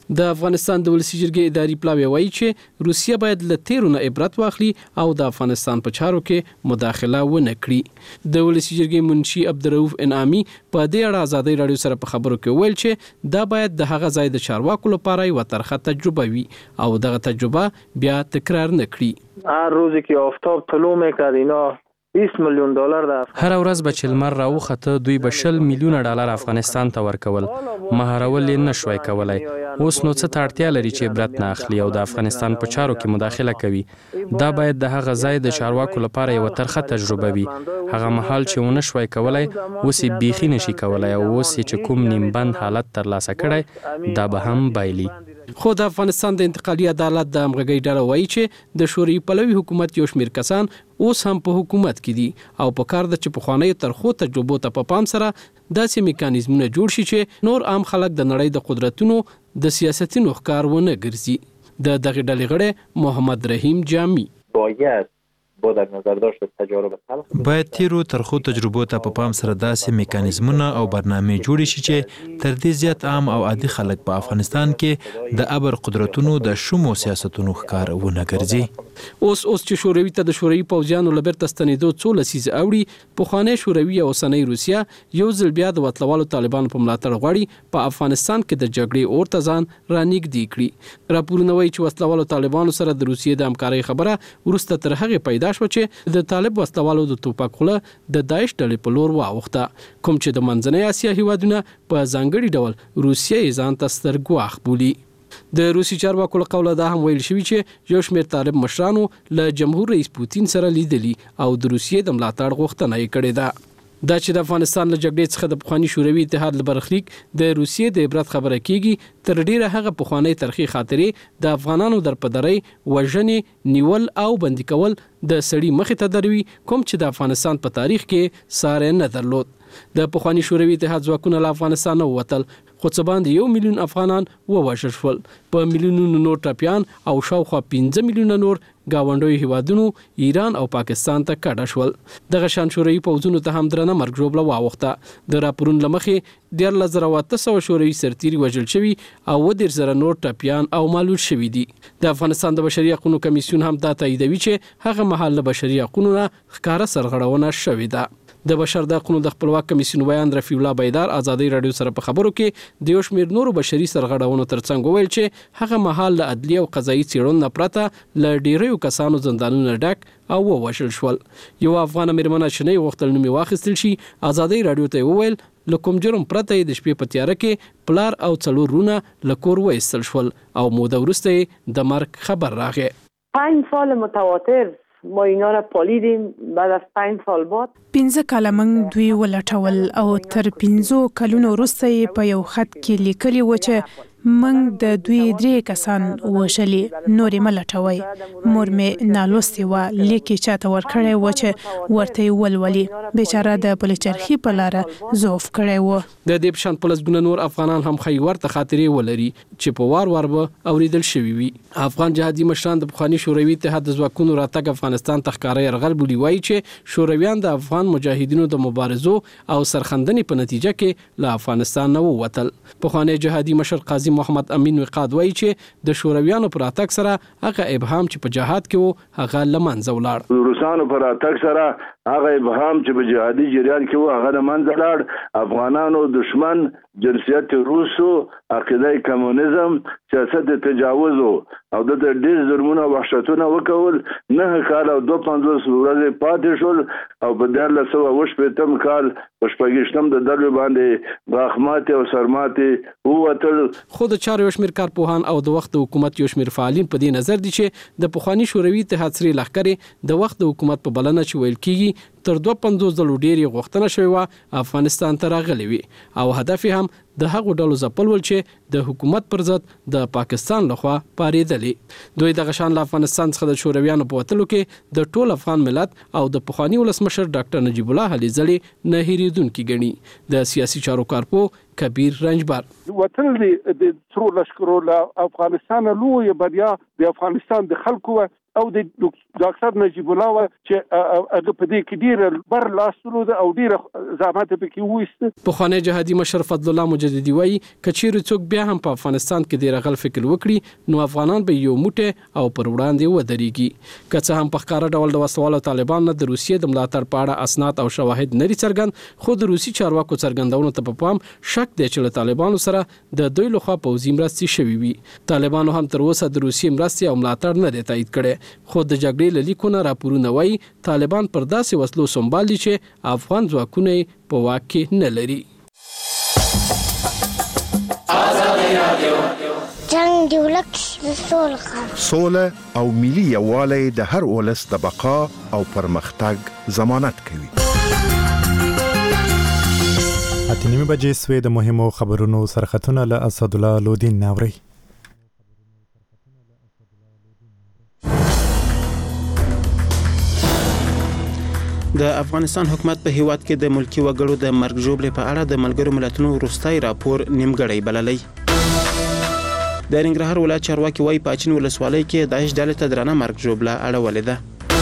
د افغانستان د ولسی جرګې اداري پلاوی وایي چې روسیه باید له تیرو نه عبرت واخلي او د افغانستان په چارو کې مداخله ونه کړي. د ولسی جرګې منشي عبدالرؤف انعامي په دې اړه ازادي رادیو سره په خبرو کې ویل چې دا باید د هغه ځای د چارواکو لپاره یو ترخه تجربه وي او دغه تجربه بیا تکرار نه کړي. هر روزی که آفتاب طلوع میکرد اینا بیست میلیون دلار ده. هر ورځ به چې لمر راوخته دوی به شل میلیونه ډالر افغانستان ته ورکول. مهارول یې نشوای کولای. اوس نو څه ته اړتیا لري چې عبرت نه اخلي او د افغانستان په چارو کې مداخله کوي. دا باید د هغه ځای د چارواکو لپاره یو ترخه تجربه وي. هغه مهال چې ونه شوای کولای اوس یې بیخي نشي کولای او اوس چې کوم نیم بند حالت ترلاسه کړی دا به هم بایلي. خو د افغانستان د انتقالي عدالت د همغږۍ ډله وایي چې د شوروي پلوي حکومت یو شمېر کسان اوس هم په حکومت کې دي او په کار ده چې پخوانیو ترخو تجربو ته په پام سره داسې میکانیزمونه جوړ شي چې نور عام خلک د نړۍ د قدرتونو د سیاستي نوښکار ونه ګرځي. د دغه ډلې غړی محمد رحیم جامی باید با در نظر داشت تجارب تلخ باید تیرو ترخو تجربو ته په پام سره داسې میکانیزمونه او برنامې جوړې شي چې تر دې زیات عام او عادي خلک په افغانستان کې د ابر قدرتونو د شومو سیاستونو ښکار ونه ګرځي. اوس اوس چې شوروي ته د شوروي پوځیانو له بیرته ستنېدو څو لسیزې اوړي پخوانی شوروي او اوسنۍ روسیه یو ځل بیا د وطلوالو طالبانو په ملاتړ غواړي په افغانستان کې د جګړې اور ته ځان رانږدې کړي. راپورونه وایي چې وطلوالو طالبانو سره د روسیې د همکارۍ خبره وروسته تر هغې پیدا شوه چې د طالب وسلوالو د توپک خوله د داعش ډلې په لور واوښته، کوم چې د منځنۍ اسیا هیوادونه په ځانګړي ډول روسیه یې ځان ته سترګواښ بولي. د روسي چارواکو له قوله دا هم ویل شوي چې یو شمېر طالب مشرانو له جمهور رئیس پوتین سره لیدلي او د روسیې د ملاتړ غوښتنه یې کړې ده. دا چې د افغانستان له جګړې څخه د پخواني شوروي اتحاد له برخلیک د روسیې د عبرت خبره کیږي تر ډیره هغه پخوانی تاریخي خاطرې د افغانانو در پدرۍ وژنې نیول او بندي کول د سړي مخې ته دروي کوم چې د افغانستان په تاریخ کې ساری نه درلود. د پخواني شوروي اتحاد ځواکونه له افغانستان ووتل خو څه باندې یو میلیون افغانان ووژل شول، په میلیونونو نور ټپیان او شاوخوا پنځه میلیونه نور ګاونډیو هیوادونو ایران او پاکستان ته کډه شول. دغه شان شوروي پوځونو ته هم درنه مرګ ژوبله واوښته. د راپورونو له مخې دیارلس زره اته سوه شوروي سرتیري وژل شوي او اووه دېرش زره نور ټپیان او معلول شوي دي. د افغانستان د بشري حقونو کمیسیون هم دا تاییدوي چې هغه مهال له بشري حقونو نه ښکاره سرغړونه شوې ده. د بشر د حقونو د خپلواک کمیسیون ویان رفیع الله بیدار ازادي رادیو سره په خبرو کې د یو شمېر نورو بشري سرغړونو ترڅنګ وویل چې هغه مهال له عدلي او قضایي څېړنو نه پرته له ډیریو کسانو زندانونه ډک او ووژل شول. یو افغان مېرمنه چې نه یې غوښتل نوم یې واخیستل شي ازادي رادیو ته وویل له کوم جرم پرته یې د شپې په تیاره کې پلار او څلور وروڼه له کور وایستل شول او موده وروسته یې د مرګ خبر راغی. پنج سال متواتر ما اینا را پالیدیم بعد از پنج سال بعد پنځه کاله موږ دوی ولټول او تر پنځو کلونو وروسته یې په یو خط کې لیکلي و چې موږ د دوی درې کسان وژلي، نورې مه لټوئ. مور مې نالوستې وه، لیک یې چاته ورکړی و چې ورته یې ولولي. بیچاره د پلچرخي په لاره ضعف کړی و. د دې په شان په لسګونه نور افغانان هم ښایي ورته خاطرې ولري چې په وار وار به اوریدل شوي وي. افغان جهادي مشران د پخواني شوروي اتحاد د ځواکونو راتګ افغانستان ته ښکاره یرغل بولي، وایي چې شورویان د افغان مجاهدینو د مبارزو او سرخندنې په نتیجه کې له افغانستان نه ووتل. پخوانی جهادي مشر قاضي محمد امین وقاد وایي چې د شورویانو پر راتګ سره هغه ابهام چې په جهاد کې و هغه له منځه ولاړ. روسانو پر راتګ سره هغه ابهام چې په جهادي جریان کې و هغه له منځه لاړ. افغانانو دشمن جنسیت روسو، عقیده کمونیزم، سیاست تجاوز او د ډېر ظلمونه او وحشتونه وکول. نه کال او دوه پنځوس ورځې پاتې شول او په دیارلس سوه اوه شپېتم کال په شپږویشتم د ډلو باندې غاښماتې او سرماتې ووتل. خو د چارو یو شمېر کارپوهان او د وخت د حکومت یو شمېر فعالین په دې نظر دي چې د پخواني شوروي اتحاد سرې لښکرې د وخت د حکومت په بلنه چې ویل کېږي تر دوه پنځوس ځلو ډېرې غوښتنه شوې وه افغانستان ته راغلې وي او هدف یې هم د هغو ډلو ځپل ول چې د حکومت پر ضد د پاکستان لخوا پارېدلې. دوی دغه شان له افغانستان څخه د شورویانو په وتلو کې د ټول افغان ملت او د پخواني ولسمشر ډاکټر نجیب الله علیزړي نه هېرېدونکي ګڼي. د سیاسي چارو کارپوه کبیر رنجبر وتل د څو لشکرو له افغانستان لویه بریا د افغانستان د خلکو او د ډاکټر نجیب الله چې هغه په دې کې ډیر بر لاسونو او ډیر زحمت پکې وېست. په خانه جهادي مشر فضل الله مجددي وایي کچیر څوک بیا هم په افغانستان کې ډیر غل فکر وکړي نو افغانان به یو موټه او پر وړاندې ودرېږي. که څه هم په ښکاره ډول د وسوالو طالبان نه د روسیې د ملاتړ په اړه اسناد او شواهد نری څرګند، خو د روسي چارواکو څرګندونو ته په پام شک دی چې له طالبانو سره د دوی لخوا پوځي مرستې شوې وي. طالبانو هم تر اوسه د روسي مرستې او ملاتړ نه دی تایید کړی، خو د جګړې له لیکونه راپورونه وایي طالبان پر داسې وسلو سنبال دي چې افغان ځواکونه په واک کې نه لري. جنگ دی ولک سوله سوله او ملي یووالی د هر ولس د بقا او پرمختګ ضمانت کوي. اته نیمه بجې سوې د مهمو خبرونو سرختونه له اسد الله لودین ناوري. د افغانستان حکومت په هیواد کې د ملکی وګړو د مرګ ژوبلې په اړه د ملګرو ملتونو وروستي راپور نیمګړی بللی. د ننګرهار ولایت چارواکي وایي په اچین ولسوالۍ کې داعش ډلې ته درانه مرګ ژوبله اړولې ده.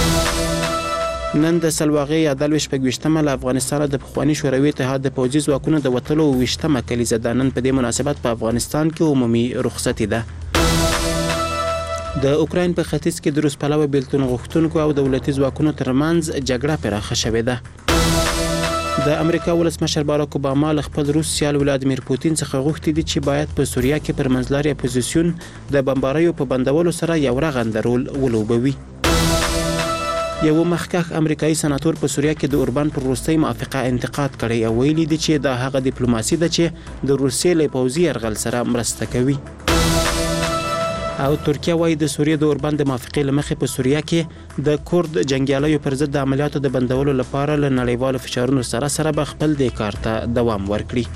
نن د سلواغې یا دلوش په ګوشتمه له افغانستان د پخوانی شوروي اتحاد د پوځي ځواکونو د وټلو وشتمه کلیزه د نن په دې مناسبت په افغانستان کې عمومي رخصتي ده. د اوکراین په ختیځ کې د روس پلوه بیلتون غوښتونکو او دولتي ځواکونو ترمنځ جګړه پراخه شوې ده. د امریکا ولسمشر باراک اوباما له خپل روس سیال ولادیمیر پوتین څخه غوښتي دي چې باید په سوریه کې پر منځلاري اپوزیسیون د بمباریو په بندولو سره یو رغنده رول ولوبوي. یو مخکښ امریکایي سناتور په سوریه کې د اوربان پر وروستۍ موافقه انتقاد کړی او ویلي دي چې دا هغه ډیپلوماسي ده چې د روسیې له پوځي یرغل سره مرسته کوي. او ترکیه وايي د سوریې د اوربان د موافقې لمخې په سوریه کې د کورد جنگیالیو پر ضد د عملیاتو د بندولو لپاره له نړیوالو فشارونو سره سره به خپل د کار ته دوام ورکړي.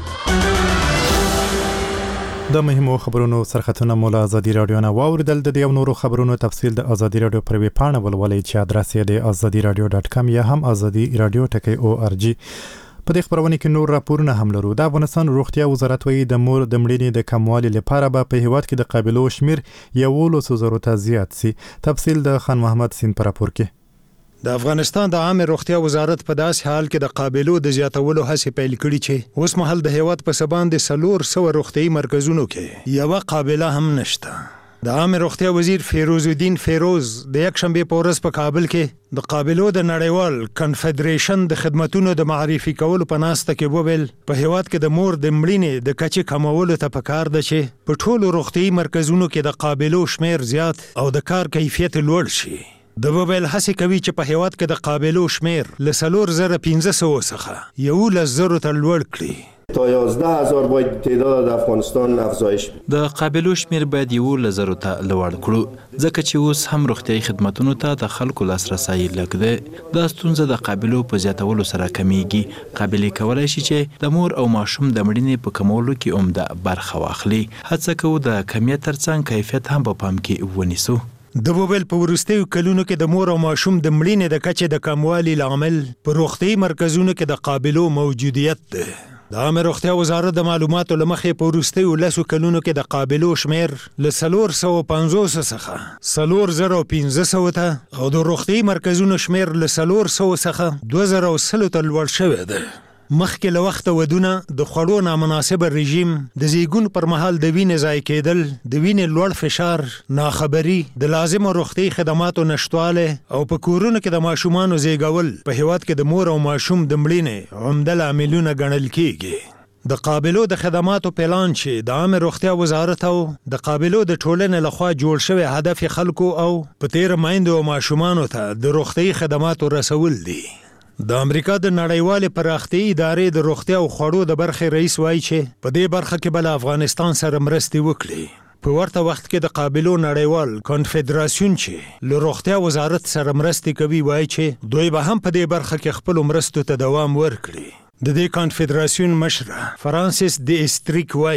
د مهمو خبرونو سرختونه مولا ازادي رادیو نه واوریدل. د دې نورو خبرونو تفصیل د ازادي رادیو پر ویب پاڼه ولولئ چې ادرس یې د ازادي رادیو ډاټ کام یا هم ازادي رادیو ټکی او ار جی. په دې خبرونه کې نور راپورونه هم لرو. د افغانستان روغتیا وزارت وایي د مور د مړینې د کموالي لپاره به په هیواد کې د قابلو شمیر یولسو زرو ته زیات سي. تفصیل د خان محمد سین پر راپور کې. د افغانستان د عامه روغتیا وزارت په داس حال کې د قابلو د زیاتولو هڅې پیل کړي چې اوس مهال د هیواد په سبان د سلور سو روغتيي مرکزونو کې یو قابله هم نشته. د عامه روغتیا وزیر فیروز الدین فیروز د یک شنبه په ورځ په کابل کې د قابلو د نړیوال کنفدریشن د خدماتونو د معرفي کولو په ناسته کې وویل په هیواد کې د مور د مړینې د کچې کمولو ته پکار ده چې په ټولو روغتيي مرکزونو کې د قابلو شمیر زیات او د کار کیفیت لوړ شي. د وویل هڅه کوي چې په هیواد کې د قابلو شمیر له سلور زره پنځه سوه څخه یو لس زرو ته لوړ کړي. تا یازده هزار باید تعداد د افغانستان افزایش. د قابلو شمیر باید یو لزرو ته لوړ کړو ځکه چې اوس هم روغتيایي خدماتونو ته د خلکو لاسرسي لږ دی. دا ستونزه د قابلو په زیاتولو سره کمیږي. قابلې کولای شي چې د مور او ماشوم د مړینې په کمولو کې عمده برخه واخلي. هڅه کوو د کمیت ترڅنګ کیفیت هم په پام کې ونیسو. د وویل په وروستیو کلونو کې د مور او ماشوم د مړینې د کچې د کموالي لامل په روغتيایي مرکزونو کې د قابلو موجودیت دی. د عامه روغتیا وزارت د معلوماتو لمخې په وروستیو لسو کلونو کې د قابلو شمیر له څلور سوه پنځوس څخه څلور زره پنځه سوه ته او د روغتیایي مرکزونو شمیر له څلور سوه څخه دوه زره سلو ته لوړ شوی دی. مخکې له وخته ودونه د خوړو نامناسبه رژیم د زیږون پر مهال د وینې ضایع کېدل د وینې لوړ فشار ناخبري د لازمو روغتي خدماتو نشټواله او په کورونو کې د ماشومانو زیږول په هیواد کې د مور او ماشوم د مړینې عمده لاملونه ګڼل کېږي. د قابلو د خدماتو پلان چې د عامه روغتیا وزارت او د قابلو د ټولنې لخوا جوړ شوی هدف خلکو او په تیر میندو او ماشومانو ته د روغتي خدماتو رسول دي. د امریکا د نړیوال پراختیايي ادارې د روغتیا او خوړو د برخې رئیس وایي چې په دې برخه کې بل افغانستان سره مرستې وکړي. په ورته وخت کې د قابلو نړیوال کنفدراسیون چې له روغتیا وزارت سره مرستې کوي وایي چې دوی به هم په دې برخه کې خپل مرستو ته دوام ورکړي. د دې کنفدراسیون مشر فرانسیس دی استریک وایي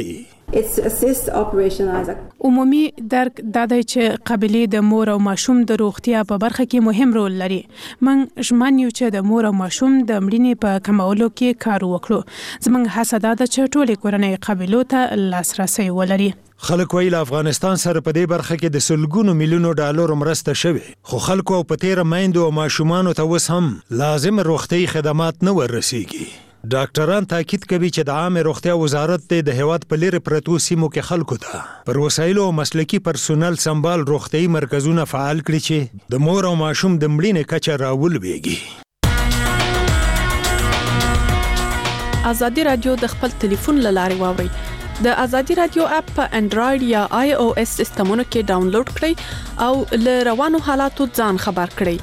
عمومي درک دا دی چې قبيلې د مور او ماشوم د روغتیا په برخه کې مهم رول لري. موږ ژمن یو چې د مور او ماشوم د مړینې په کمولو کې کار وکړو. زموږ هڅه دا ده چې ټولې کورنۍ قبيلو ته لاسرسي ولري. خلک ویل افغانستان سره په دې برخه کې د سلګونو میلیونو ډالر مرسته شوه، خو خلکو او په تیر میندو او ماشومانو ته اوس هم لازم روغتي خدمات نه ورسیږي. ډاکټران تاکید کوي چې د عامه روغتیا وزارت د هیواد په لری پرتو سیمو کې خلکو ته پر وسایلو او مسلکي پرسونل سمبال روغتي مرکزونه فعال کړي چې د مور او ماشوم د مړینې کچه راولويږي. ازادي رادیو د خپل ټلیفون له لارې واوري. د ازادي رادیو اپ په انډراید یا آی او اس سیستمونو کې ډاونلوډ کړئ او له روانو حالاتو ځان خبر کړئ.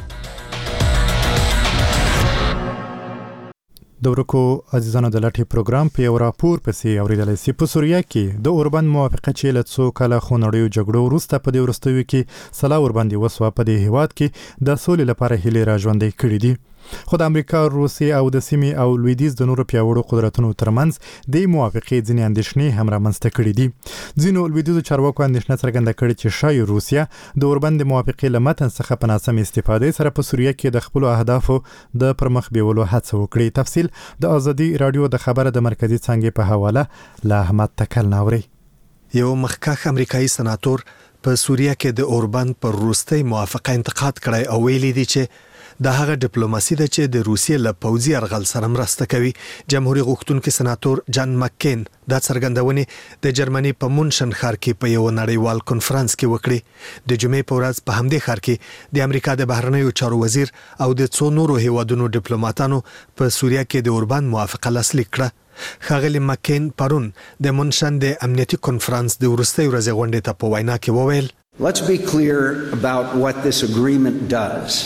د ورکو عزیزانو د لټي پروګرام په یو راپور پسې اوریدل سي په سوریه کې د اوربند موافقه چې له څو کاله خونړیو جګړو وروسته په دې ورستوي کې سلا وربندي وسوه په دې هیواد کې د سولې لپاره هلي راژوندې کړې دي. خو د امریکا، روسیې او د سیمې او لویدیځ د نورو پیاوړو قدرتونو ترمنځ د موافقې ځینې اندېښنې هم رامنځته کړې دي. ځینو لویدیځو چارواکو اندېښنه څرګنده کړې چې شاید روسیه د اوربند موافقې له متن څخه په ناسم استفادې سره په سوریه کې د خپل اهدافو د پرمخ بیولو هڅه وکړي. تفصیل د ازادي رادیو د خبره د مرکزی څنګه په حواله له احمد تکل ناوري. یو مخکښ امریکایي سناتور په سوریه کې د اوربند پر وروستۍ موافقه انتقاد کړی او ویلي دی چې د هغه ډیپلوماسي ده چې د روسیې له پوځي ارغل سره مرسته کوي. جمهوریت غوښتونکي سناتور جان مکین دا څرګندونې د جرمني په مونشن ښار کې په یو نړیوال کنفرانس کې وکړي. د جمعې په ورځ په همدې ښار کې د امریکا د بهرنیو چارو وزیر او د څو نورو هیوادونو ډیپلوماټانو په سوریه کې د اوربند موافقه لاسلیک کړه. ښاغلی مکین پرون د مونشن د امنیتي کنفرانس د وروستۍ ورځې غونډې ته په وینا کې وویل Let's be clear about what this agreement does.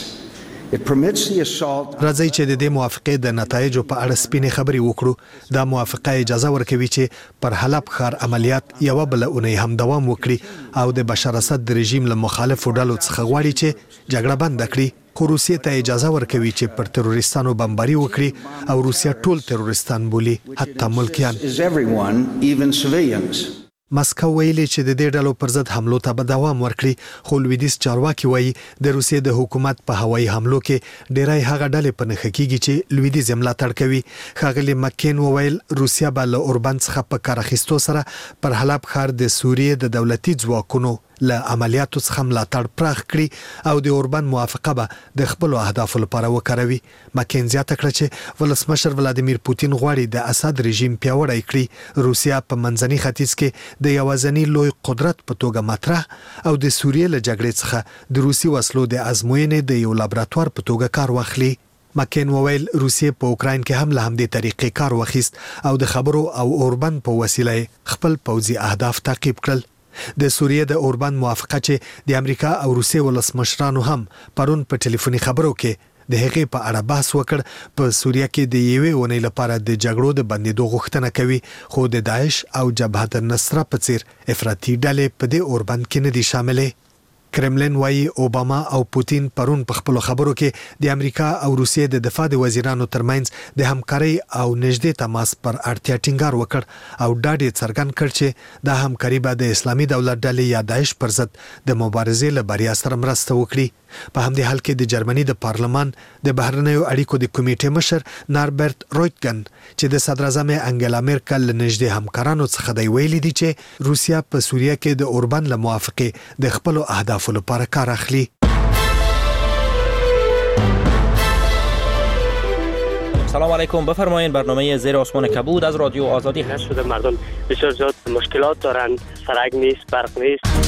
راځي چې د دې موافقې د نتایجو په اړه سپینې خبرې وکړو. دا موافقه اجازه ورکوي چې پر حلب ښار عملیات یو بل اونۍ هم دوام وکړي او د بشار اسد د رژیم له مخالفو ډلو څخه غواړي چې جګړه بند کړي. خو روسیې ته اجازه ورکوي چې پر تروریستانو بمباري وکړي او روسیا ټول تروریستان بولي، حتی ملکیان. مسکو ویلي چې د دې ډلو پر ضد حملو ته به دوام ورکړي، خو لویدیځ چارواکي وایي د روسیې د حکومت په هوایي حملو کې ډیری هغه ډلې په نښه کېږي چې لویدیځ یې ملاتړ کوي. ښاغلي مکین وویل روسیا به له اوربند څخه په کار اخیستو سره پر حلب ښار د سوریې د دولتي ځواکونو له عملیاتو څخه ملاتړ پراخ کړي او د اوربند موافقه به د خپل اهدافو لپاره وکاروي. مکین زیاته کړه چې ولسمشر ولادیمیر پوتین غواړي د اسد رژیم پیاوړی کړي. روسیا په منځني ختیځ کې د یوازنی لوی قدرت په توګه مطرح او د سوریې له جګړې څخه د روسي وسلو د ازموینې د یو لابراتوار په توګه کار واخلي. مکین وویل روسیې په اوکراین کې هم له همدې طریقې کار واخیست او د خبرو او اوربند په وسیله خپل پوځي اهداف تعقیب کړل. د سوریې د اوربند موافقه چې د امریکا او روسیې ولسمشرانو هم پرون په ټلیفوني خبرو کې د هغې په اړه بحث وکړ، په سوریه کې د یوې اونۍ لپاره د جګړو د بندېدو غوښتنه کوي، خو د داعش او جبهت النصره په څیر افراطي ډلې په دې اوربند کې نه دي شاملې. کرملین وایي اوباما او پوتین پرون په خپل خبرو کې د امریکا او روسیې د دفاع د وزیرانو ترمنځ د همکارۍ او نږدې تماس پر اړتیا ټینګار وکړ او ډاډ یې څرګند کړ چې دا همکاري به د اسلامي دولت ډلې یا داعش پر ضد د مبارزې له بریا سره مرسته وکړي. په همدې حال کې د جرمني د پارلمان د بهرنیو اړیکو د کمیټې مشر ناربرت رویتګن چې د صدر اعظم انګلا میرکل له نږدې همکارانو څخه دی ویلي دي چې روسیا په سوریه کې د اوربند له موافقې د خپل اهدافو لپاره کار اخلي. سلام علیکم، بفرمایید. برنامه زیر آسمان کبود از رادیو آزادی هست. شده مردم بسیار زیاد مشکلات دارند، سرک نیست، برق نیست.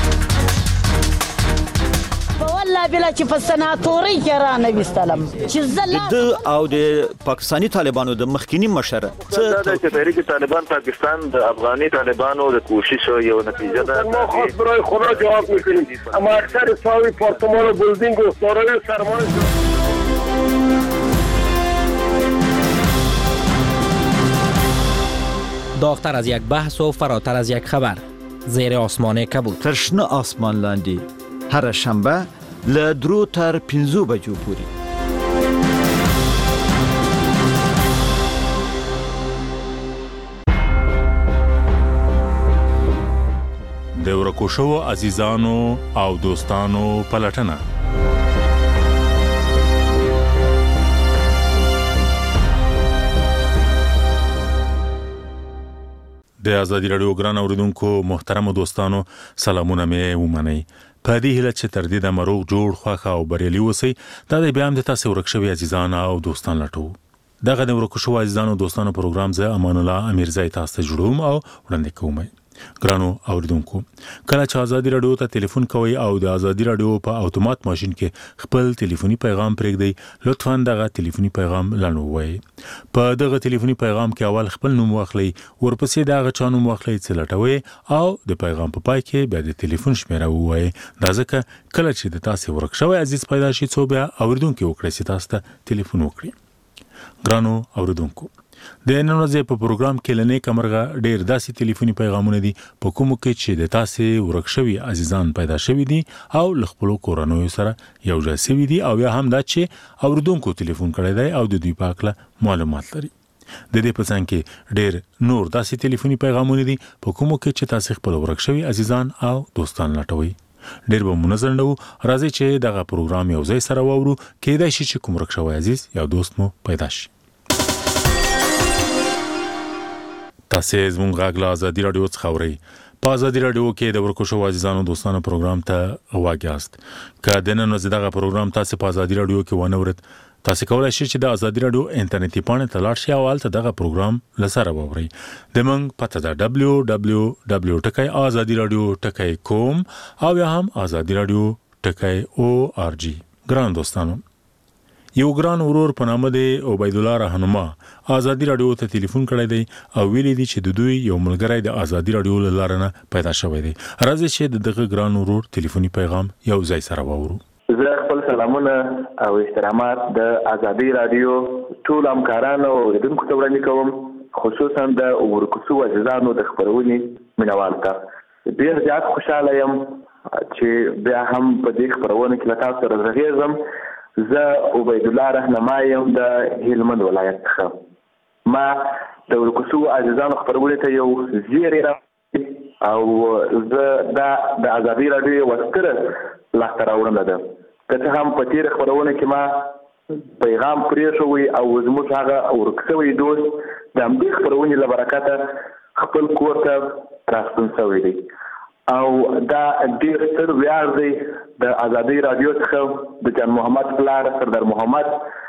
والله بلا چې په سناتوري کې را نه وستلم چې زلا د او د پاکستانی طالبانو د مخکینی مشر څه د تحریک طالبان پاکستان د افغاني طالبانو د کوشش یو نتیجه ده. ما خاص برای خدا جواب میکنیم، اما اکثر ساوی پارتمان و بلدینگ و سارای سرمان داغتر از یک بحث و فراتر از یک خبر. زیر آسمان کبود. ترشنه آسمان لاندی هر شنبه له درو تر پنځو بجو پورې. ورکو شوو عزیزانو او دوستانو پلټنه. د ازادي راډیو ګران اوریدونکو محترم دوستانو سلامونه مې ومنئ. په دې هیله چې تر دې د مروغ جوړ خوښه او بریالي اوسئ. دا د بیا هم د تاسو ورک شوي عزیزان او دوستان لټو. دغه د ورک شوو عزیزانو دوستانو پروګرام زه امان الله امیرزای تاسو ته جوړوم او وړاندې کوم. ګرانو اوریدونکو، کله چې ازادي راډیو ته ټلیفون کوئ او د ازادي راډیو په اتومات ماشين کې خپل ټلیفوني پیغام پرېږدئ، لطفاً دغه ټلیفوني پیغام لاندې ووایئ. په دغه ټلیفوني پیغام کې اول خپل نوم واخلئ، ورپسې دغه چا نوم واخلئ چې لټوئ او د پیغام په پای کې بیا د ټلیفون شمیره ووایئ. دا ځکه کله چې د تاسو ورک شوی عزیز پیدا شي څو بیا اوریدونکو وکړي چې تاسو ته ټلیفون وکړي. ګرانو اوریدونکو، د نن ورځې په پروګرام کې لنې کمرغه ډېر داسې ټلیفوني پیغامونه دي په کومو کې چې د تاسې ورک شوي عزیزان پیدا شوي دي او له خپلو کورنیو سره یو ځای شوي دي، او یا هم دا چې اوریدونکو ټلیفون کړی دی او د دوی په هکله معلومات لري. د دې په څنګ کې ډېر نور داسې ټلیفوني پیغامونه دي په کومو کې چې تاسې خپل ورک شوي عزیزان او دوستان لټوي. ډېر به منظم نو راځي چې دغه پروګرام یو ځای سره واورو، کېدای شي چې کوم ورک شوی عزیز یا دوست مو پیدا شي. تاسو زموږ غږ له ازادي راډیو څخه اورئ. په ازادي راډیو کې د ورکو شوو عزیزانو دوستانو پروګرام ته غوږ یاست. که د نن ورځې دغه پروګرام تاسو په ازادي راډیو کې ونه اورئ، تاسو کولی شئ چې د ازادي راډیو انټرنیټي پاڼې ته لاړ شئ او هلته دغه پروګرام له سره واورئ. زموږ پته ده دبلیو دبلیو دبلیو ټکی ازادي راډیو ټکی کوم او یا هم ازادي راډیو ټکی او آر جی. ګران دوستانو، یو ګران ورور په نامه دی عبید الله رهنما ازادي راډیو ته ټلیفون کړی دی او ویلي دی چې د دوی یو ملګری د ازادي راډیو له لارې نه پیدا شوی دی. راځئ چې د دغه ګران ورور ټلیفوني پیغام یو ځای سره واورو. زه خپل سلامونه او احترامات د ازادي راډیو ټول همکارانو او اوریدونکو ته وړاندې کوم، خصوصا د ورکو شوو عزیزانو د خپرونې مینوال ته. ډېر زیات خوشحاله یم چې بیا هم په دې خپرونه کې له تاسو سره غږیږم. زه عبید الله رهنما یم د هلمند ولایت څخه. ما د ورکو شوو عزیزانو خپرونې ته یو زیری راوړی او زه دا د ازادي راډیو یوه ستره لاسته راوړنه ده. که څه هم په تېره خپرونه کې ما پیغام پرېښوی او زموږ هغه ورک شوی دوست د همدې خپرونې له برکته خپل کور ته راستون شوی دی او دا ډېر ستر ویاړ دی د ازادي راډیو څخه د جان محمد پلار سردار محمد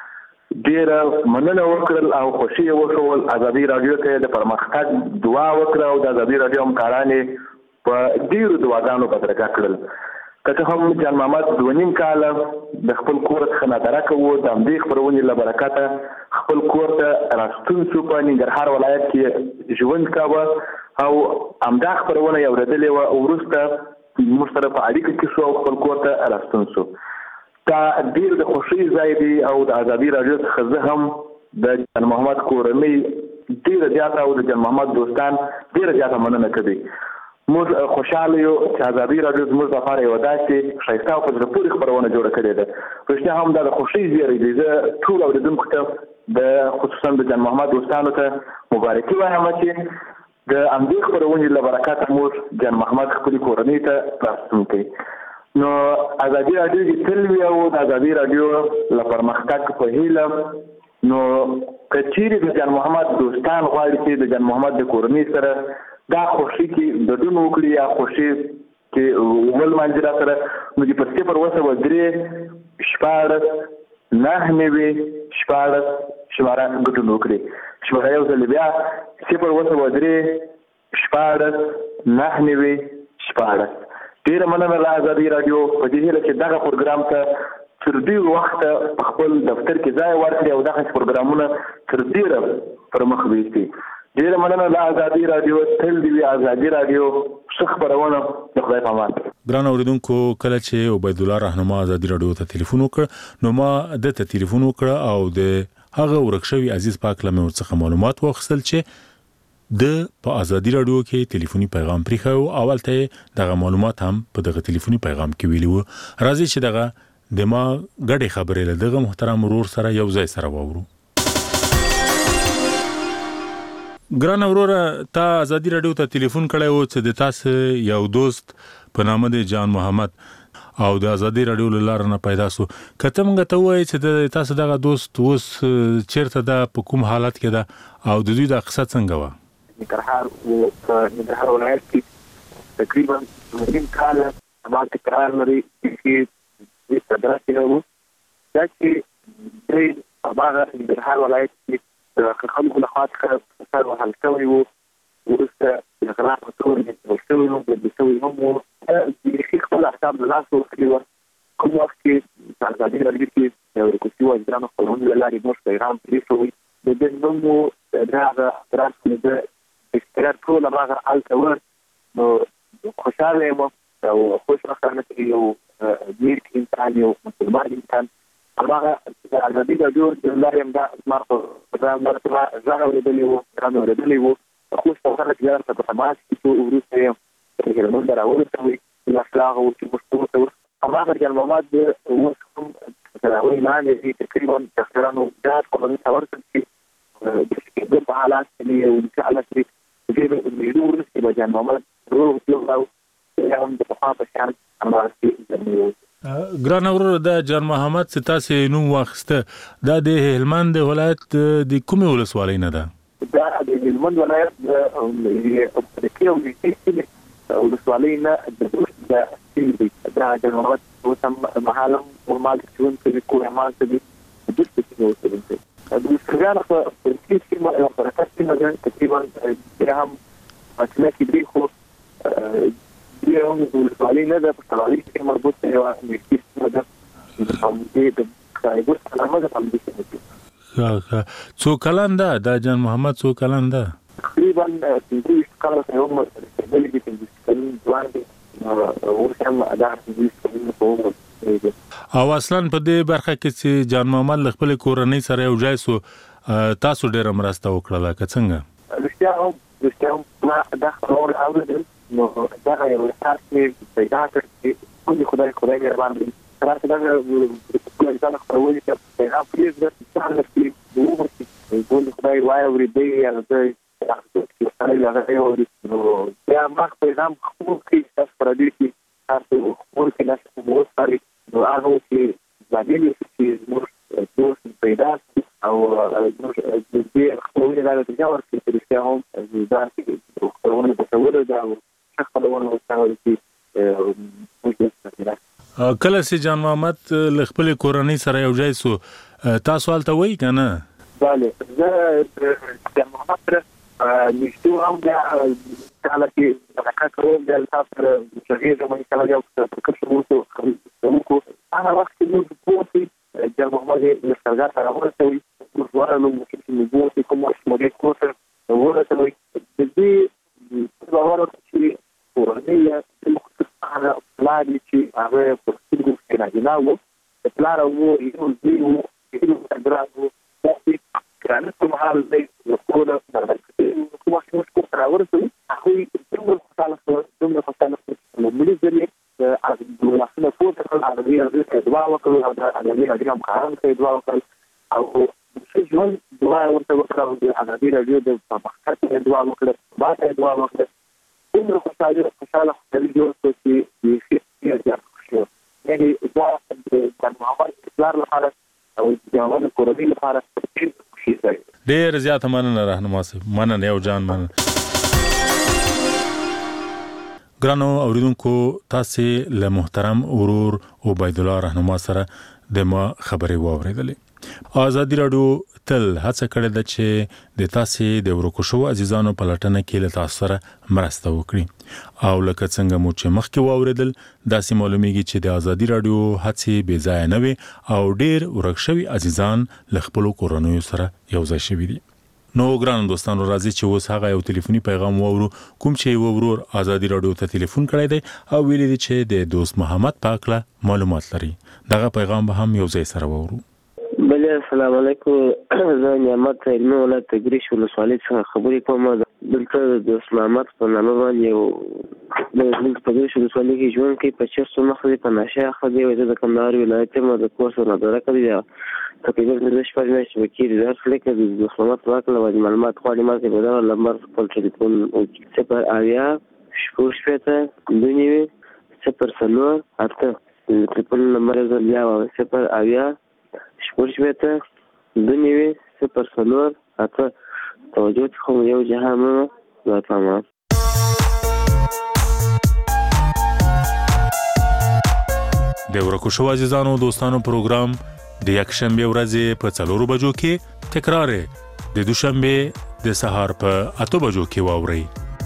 ډېره مننه وکړل او خوښي یې وښول. ازادي راډیو ته یې د پرمختګ دعا وکړه او د ازادي راډیو همکاران یې په ډېرو دعاګانو بدرګه کړل. که څه هم جان محمد دوه نیم کاله د خپل کور څخه نادرکه و، د همدې خپرونې له برکته خپل کور ته راستون شو، په ننګرهار ولایت کې ژوند کاوه او همدا خپرونه یې اورېدلې وه او وروسته موږ سره په اړیکه کې شو او خپل کور ته راستون شو. دا ډېر د خوښۍ ځای دی او د ازادي راډیو څخه زه هم د جان محمد کورنۍ ډېره زیاته او د جان محمد دوستان ډېره زیاته مننه کوي. موږ خوشحاله یو چې ازادي راډیو زموږ لپاره یوه داسې ښایسته او په زړه پورې خپرونه جوړه کړې ده. رښتیا هم دا د خوښۍ زیری دی. زه ټولو اورېدونکو ته د خصوصا د جان محمد دوستانو ته مبارکي وایم چې د همدې خپرونې له برکته موږ جان محمد خپلې کورنۍ ته راستون کوي. نو ازادي راډیو کې تل وي او د ازادي راډیو له پرمختګ په هیله نو که چیرې د جان محمد دوستان غواړي چې د جان محمد د کورنۍ سره دا خوښي کې ګډون وکړي یا خوښي کې ولمانځي را سره، نو چې په صفر اووه سوه درې شپاړس نهه نوي شپاړس شماره ګډون وکړي. شماره یو ځل بیا صفر اووه سوه درې شپاړس نهه نوي شپاړس. ډېره مننه له ازادي راډیو په دې هیله چې دغه پروګرام ته تر ډېر وخته په خپل دفتر کې ځای ورکړي او دغه پروګرامونه تر ډېره پر مخ ویستي. ډېره مننه له ازادي راډیو. تل دې وي ازادي راډیو ښه خپرونه. د خدای په امان. ګران اوریدونکو، کله چې عبید الله رهنما ازادي راډیو ته ټلیفون وکړ نو ما د ته ټلیفون وکړه او د هغه ورک شوي عزیز پاک له مې ورڅخه معلومات واخیستل چې د په ازادي راډیو کې ټلیفوني پیغام پرېښی و. اول ته دغه معلومات هم په دغه ټلیفوني پیغام کې ویلي وو. راځئ چې دغه د ما ګډې خبرې له دغه محترم ورور سره یو ځای سره واورو. ګران وروره تا ازادي رادیو ته ټلیفون کړی و چې د تاسو یو دوست په نامه دی جان محمد او د ازادي رادیو لاره نه پیدا سو کته موږ ته وایي چې د تاسو دغه دوست اوس چیرته ده په کوم حالت کې ده او د دوی د قصه څنګه و ننګرهار او ننګرهار ولایت کې تقریبا نیم کال ما تکرار لري چې د صدرات یو دا چې د هغه ننګرهار ولایت کې د خلکو له خوا څخه سر وهل شوی و ورسته د غلاف په تور کې ورسوي نو د دوی هم د شیخ خپل حساب له لاسه ورکړي کوم وخت کې د ازادي رادیو کې یو کوڅې وځرانو خپلون له لارې موږ پیغام پریښوي د دې نومو دغه ترڅ د استقرار ټول هغه التور نو خوشاله یم او خوشاله یم یو ډیر انسان یو مسلمان انسان هغه د ازادي رادیو د لارې هم دا مارته دا مرتبه زغه ورېدلې وو درنه ورېدلې وو خو څه خلک یې په تماس کې ورسته یې چې نو دراوته وي لا فلاغه او چې مستوى هغه د محمد وسم تراوي معنی تقریبا تقریبا دا کومه تورته چې د په حالات کې یو انشاءالله چې د میډور چې بجان محمد روغ یو هم د په خاطر شان امر ګران وروره د جان محمد ستاسو نوم واخسته دا د هلمند ولایت د کومه ولسوالۍ نه ده دا د هلمند ولایت د کیو د ولسوالۍ نه د سیمې دا د محمد وسم محلم ورمال چون کې کوه ما څه دي د څه څه د سرګان په ترکیب کې ما په تاسو کې تقریبا درهم اصله کې دی خو یو د ولسوالۍ نه د پښتونولۍ کې مربوط دی او د د د د کایګو سلامه د پالیسي ها څو کلان ده د جان محمد څو کلان ده تقریبا د کال یو عمر د دې کې د ځوان دي او هم ادا د او اصلا په دې برخه کې چې جان محمد خپل کورنۍ سره یو ځای سو تاسو ډېر مرسته وکړه که څنګه رښتیا هم رښتیا هم ما دا خبر اوریدل نو دا یو څه چې پیدا کړی چې خدای خدای مهربان دی ترڅو دا ټول انسان خپلوي چې پیغام پریز د څنګه چې دوه چې خدای وایي ورې دی هغه چې څنګه هغه یو نو بیا ما پیغام خپل کې تاسو پر دې کې تاسو خپل کې تاسو مو ستاري نو هغه چې ځانګړي چې موږ دوه پیدا او د دې خپلوي دا د جوړ کې چې هم دا چې خپلونه په څور دا خپلونه وساوي چې کله چې جان محمد خپل کورنۍ سره یو ځای سو تاسو حالت وای کنه bale زه د محمد سره نشته هم دا کله چې دا کارو د تاسو چې زموږ کله یو څه څه وو هغه وخت چې موږ پوهې د محمد د سرګار سره ورسوي موږ ورانو چې موږ چې کوم څه موږ کوڅه ورسوي د دې په اړه چې ورنيه هغه پلان چې هغه په څیر کې راځناو د پلان وو یو دیو یو څنګه چې کله کوم حال دی نو دا کوم څه کو راورسوي هغه څنګه خپل څنګه خپل نو ملي ځلې از دغه فوټو کول هغه دی چې دوا وکړو او هغه دی چې کوم کارن کوي دوا وکړو او چې ژوند دوا ورته وکړو هغه دی رادیو د مخکې کې دوا وکړو باندې دوا وکړو عمر خوشاله خوشاله خپل جوړ کوي چې یې شو یعنی دا د محمد اسلام لپاره او د کورنۍ لپاره ډېر زیات مننه راهنما صاحب مننه یو جان مننه ګرانو اوریدونکو تاسو له محترم ورور عبید الله راهنما سره د ما خبرې واوریدلې ازادي رادیو تل هڅه کړې ده چې د تاسو د ورکو شو عزیزانو په لټنه کې له تاسو سره مرسته وکړي او لکه څنګه مو چې مخکې واوریدل داسې معلومیږي چې د ازادي رادیو هڅې بې ځای نه وي او ډېر ورک شوي عزیزان له خپلو کورنیو سره یو ځای شوي دي نو ګران دوستانو راځي چې اوس هغه یو ټلیفوني پیغام وورو کوم چې یو ورور ازادي رادیو ته ټلیفون کړی دی او ویلي دی چې د دوست محمد پاکله معلومات لري دغه پیغام به هم یو ځای سره وورو بل السلام علیکم. زه نعمت علمي ولایت تګریش ولسوالۍ څخه خبرې کوم. دلته د دوست محمد په نامه باندې یو د تګریش ولسوالۍ کې ژوند کوي. په چرسو مخ دی، په نشه اخته دی. زه د کندهار ولایت یم. د کورس نه دوره کړې ده. تقریبا د شپږ میاشتې وکیل دی. هر لیکه د دوست محمد واکله باندې معلومات غواړي. ما ته په دغه نمبر خپل ټلیفون صفر اویا شپږ شپېته دوه نوي صفر څلور اته ټلیفون نمبر یې زه بیا وایم صفر اویا شپږ شپېته دوه نوي صفر څلور اته. توجه څخه مو یو جهان مو زیاتامه. د ورکو شو عزیزانو دوستانو پروګرام د یکشنبه ورځې په څلورو بجو کې تکرار د دوشنبه د سهار په اته بجو کې واوري.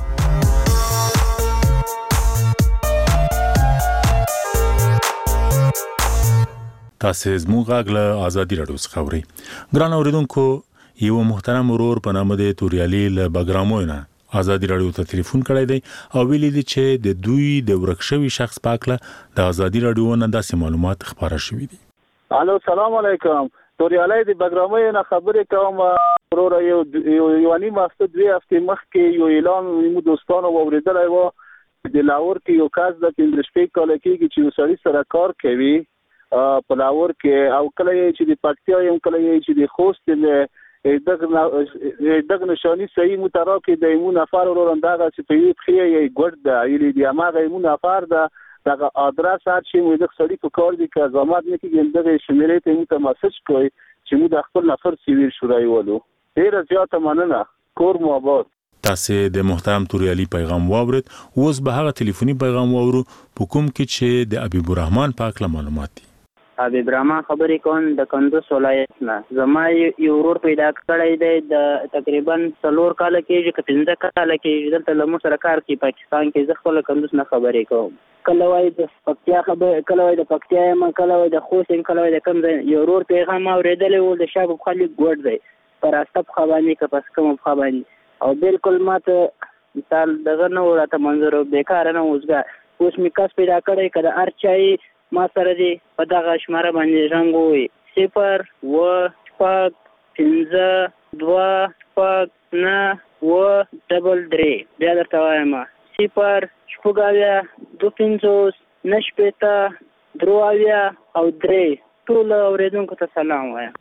تاسو زموږ غږ له آزادي رادیو څخه اورئ. ګران اوریدونکو، یو محترم ورور په نامه د توریالي له بګراموینه آزادي رادیو ته ټلیفون کړی دی او ویلي دی چې د دوی د ورکشوي شخص پاکله د آزادي رادیو نه داسې معلومات خبره شوي دي. الو سلام علیکم. توریالي د بګراموینه خبرې کوم. ورور یو یو نیم هفته دوی هفته مخکې یو اعلان مو دوستانو واوریدلی و. د لاهور کې یو کس د پنځه شپږ کاله کېږي چې یو سړي سره کار کوي په لاهور کې، او کله یې چې د پکتیا یم کله یې چې د خوست د دغه نشانی صحیح متراکې د ایمون افار ورور اندازه چې په یو خې یې ګډ د ایلی د اماغه ایمون افار د دغه ادرس هر شي مو د سړي په کار دي که زمات نه کېږي دغه شمیرې ته مو ته مسج کوي چې مو د خپل نفر سیویر شورای ولو. ډیر زیاته مننه. کور مو آباد. تاسو د محترم توریالي پیغام واورید. اوس به هغه ټلیفوني پیغام واورو په کوم کې چې د حبیب الرحمن پاک له معلومات دي. حبیب الرحمن خبرې کوم د کندوز ولایت نه. زما یو ورور پیدا کړی دی د تقریبا څلور کاله کېږي که پنځه کاله کېږي. دلته له موږ سره کار کوي پاکستان کې. زه خپله کندوز نه خبرې کوم. کله وایي د پکتیا خبر کله وایي د پکتیا یم کله وایي د خوست یم کله وایي د کوم ځای. یو ورور پیغام اورېدلی و د شا پخوا لیک ګوډ دی په راسته پخوا باندې که پس کومه پخوا باندې او بالکل ما ته مثال دغه نه و راته منظور بېکاره نه اوسګار. اوس مې کس پیدا کړی که د هر چای ما سره دی په دغه شماره باندې رنګ ووي صفر اوه شپږ پنځه دوه شپږ نه اوه ډبل درې. بیا درته وایم صفر شپږ اویا دوه پنځوس نه شپېته درې اویا او درې. ټولو اورېدونکو ته سلام وایم.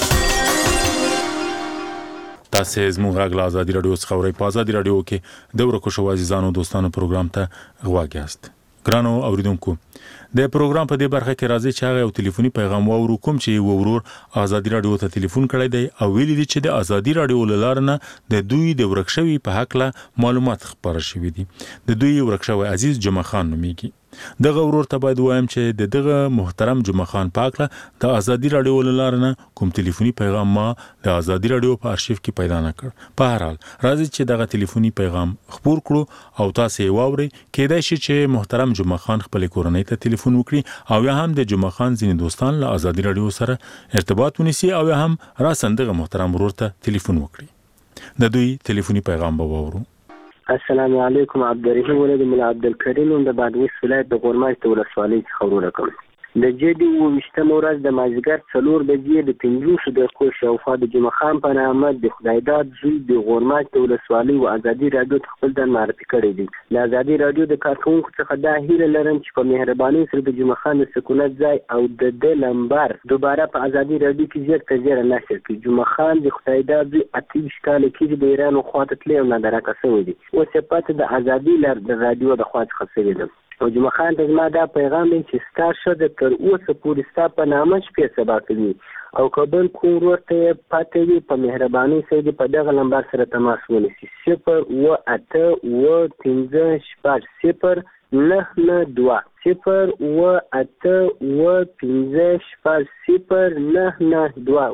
تاسو زموږ غږ له آزادي رادیو څخه اورئ. په آزادي رادیو کې د ورکو شو عزیزانو دوستانو پروګرام ته غواګ یاست. ګرانو اوریدونکو، د پروګرام په دې برخه کې راځي چې هغه یو ټلیفوني پیغام واورو کوم چې یو ورور آزادي رادیو ته ټلیفون کړی دی او ویلي دی چې د آزادي رادیو له لارې نه د دوی د ورکشوي په هکله معلومات خپاره شوي دي. د دوی ورکشوي عزیز جمعه خان نومیږي. دغه ورور ته باید وایم چې د دغه محترم جمعه خان پاکله د آزادي رادیو له لارې نه کوم ټلیفوني پیغام ما د آزادي رادیو په ارشیف کې پیدا نه کړ. په هر حال راځي چې دغه ټلیفوني پیغام خپور کړو او تاسو یې واورئ. کېدای شي چې محترم جمعه خان خپل کورنۍ ته ټلیفون وکړي او یا هم د جمعه خان ځینې دوستان له آزادي رادیو سره ارتباط ونیسي او یا هم راسن دغه محترم ورور ته ټلیفون وکړي. د دوی ټلیفوني پیغام به واورو. السلام علیکم. عبدالرحیم ولد ملا عبدالکریم د بادغیس ولایت د غورماشت ولسوالۍ څخه ورور کوم. د جدي اوویشتمه ورځ د مازدیګر څلور بجې د پنځوسو دقیقو شاوخوا د جمعه خان په نامه د خدایداد زوی د غورماشت ولسوالۍ و آزادي رادیو ته خپل ځان معرفي کړی دی. د آزادي رادیو د کارکوونکو څخه دا هیله لرم چې په مهربانۍ سره د جمعه خان د سکونت ځای او د ده لمبر دوباره په آزادي رادیو کې زیات تر زیاته نشر کړي. جمعه خان د خدایداد زوی اته ویشت کاله کېږي د ایران خواته تللی او نادرکه شوی دی. اوس یې پته د آزادي د رادیو د خوا څخه شوې ده. او جمعه خان ته زما دا پیغام دی چې ستا ښځه تر اوسه پورې ستا په نامه شپې سبا کوي او که بل کوم ورور ته یې پته وي په مهربانۍ سره دې په دغه لمبر سره تماس ونیسي. صفر اوه اته اوه پنځه شپږ صفر نه نه دوه صفر اوه اته اوه پنځه شپږ صفر نه نه دوه.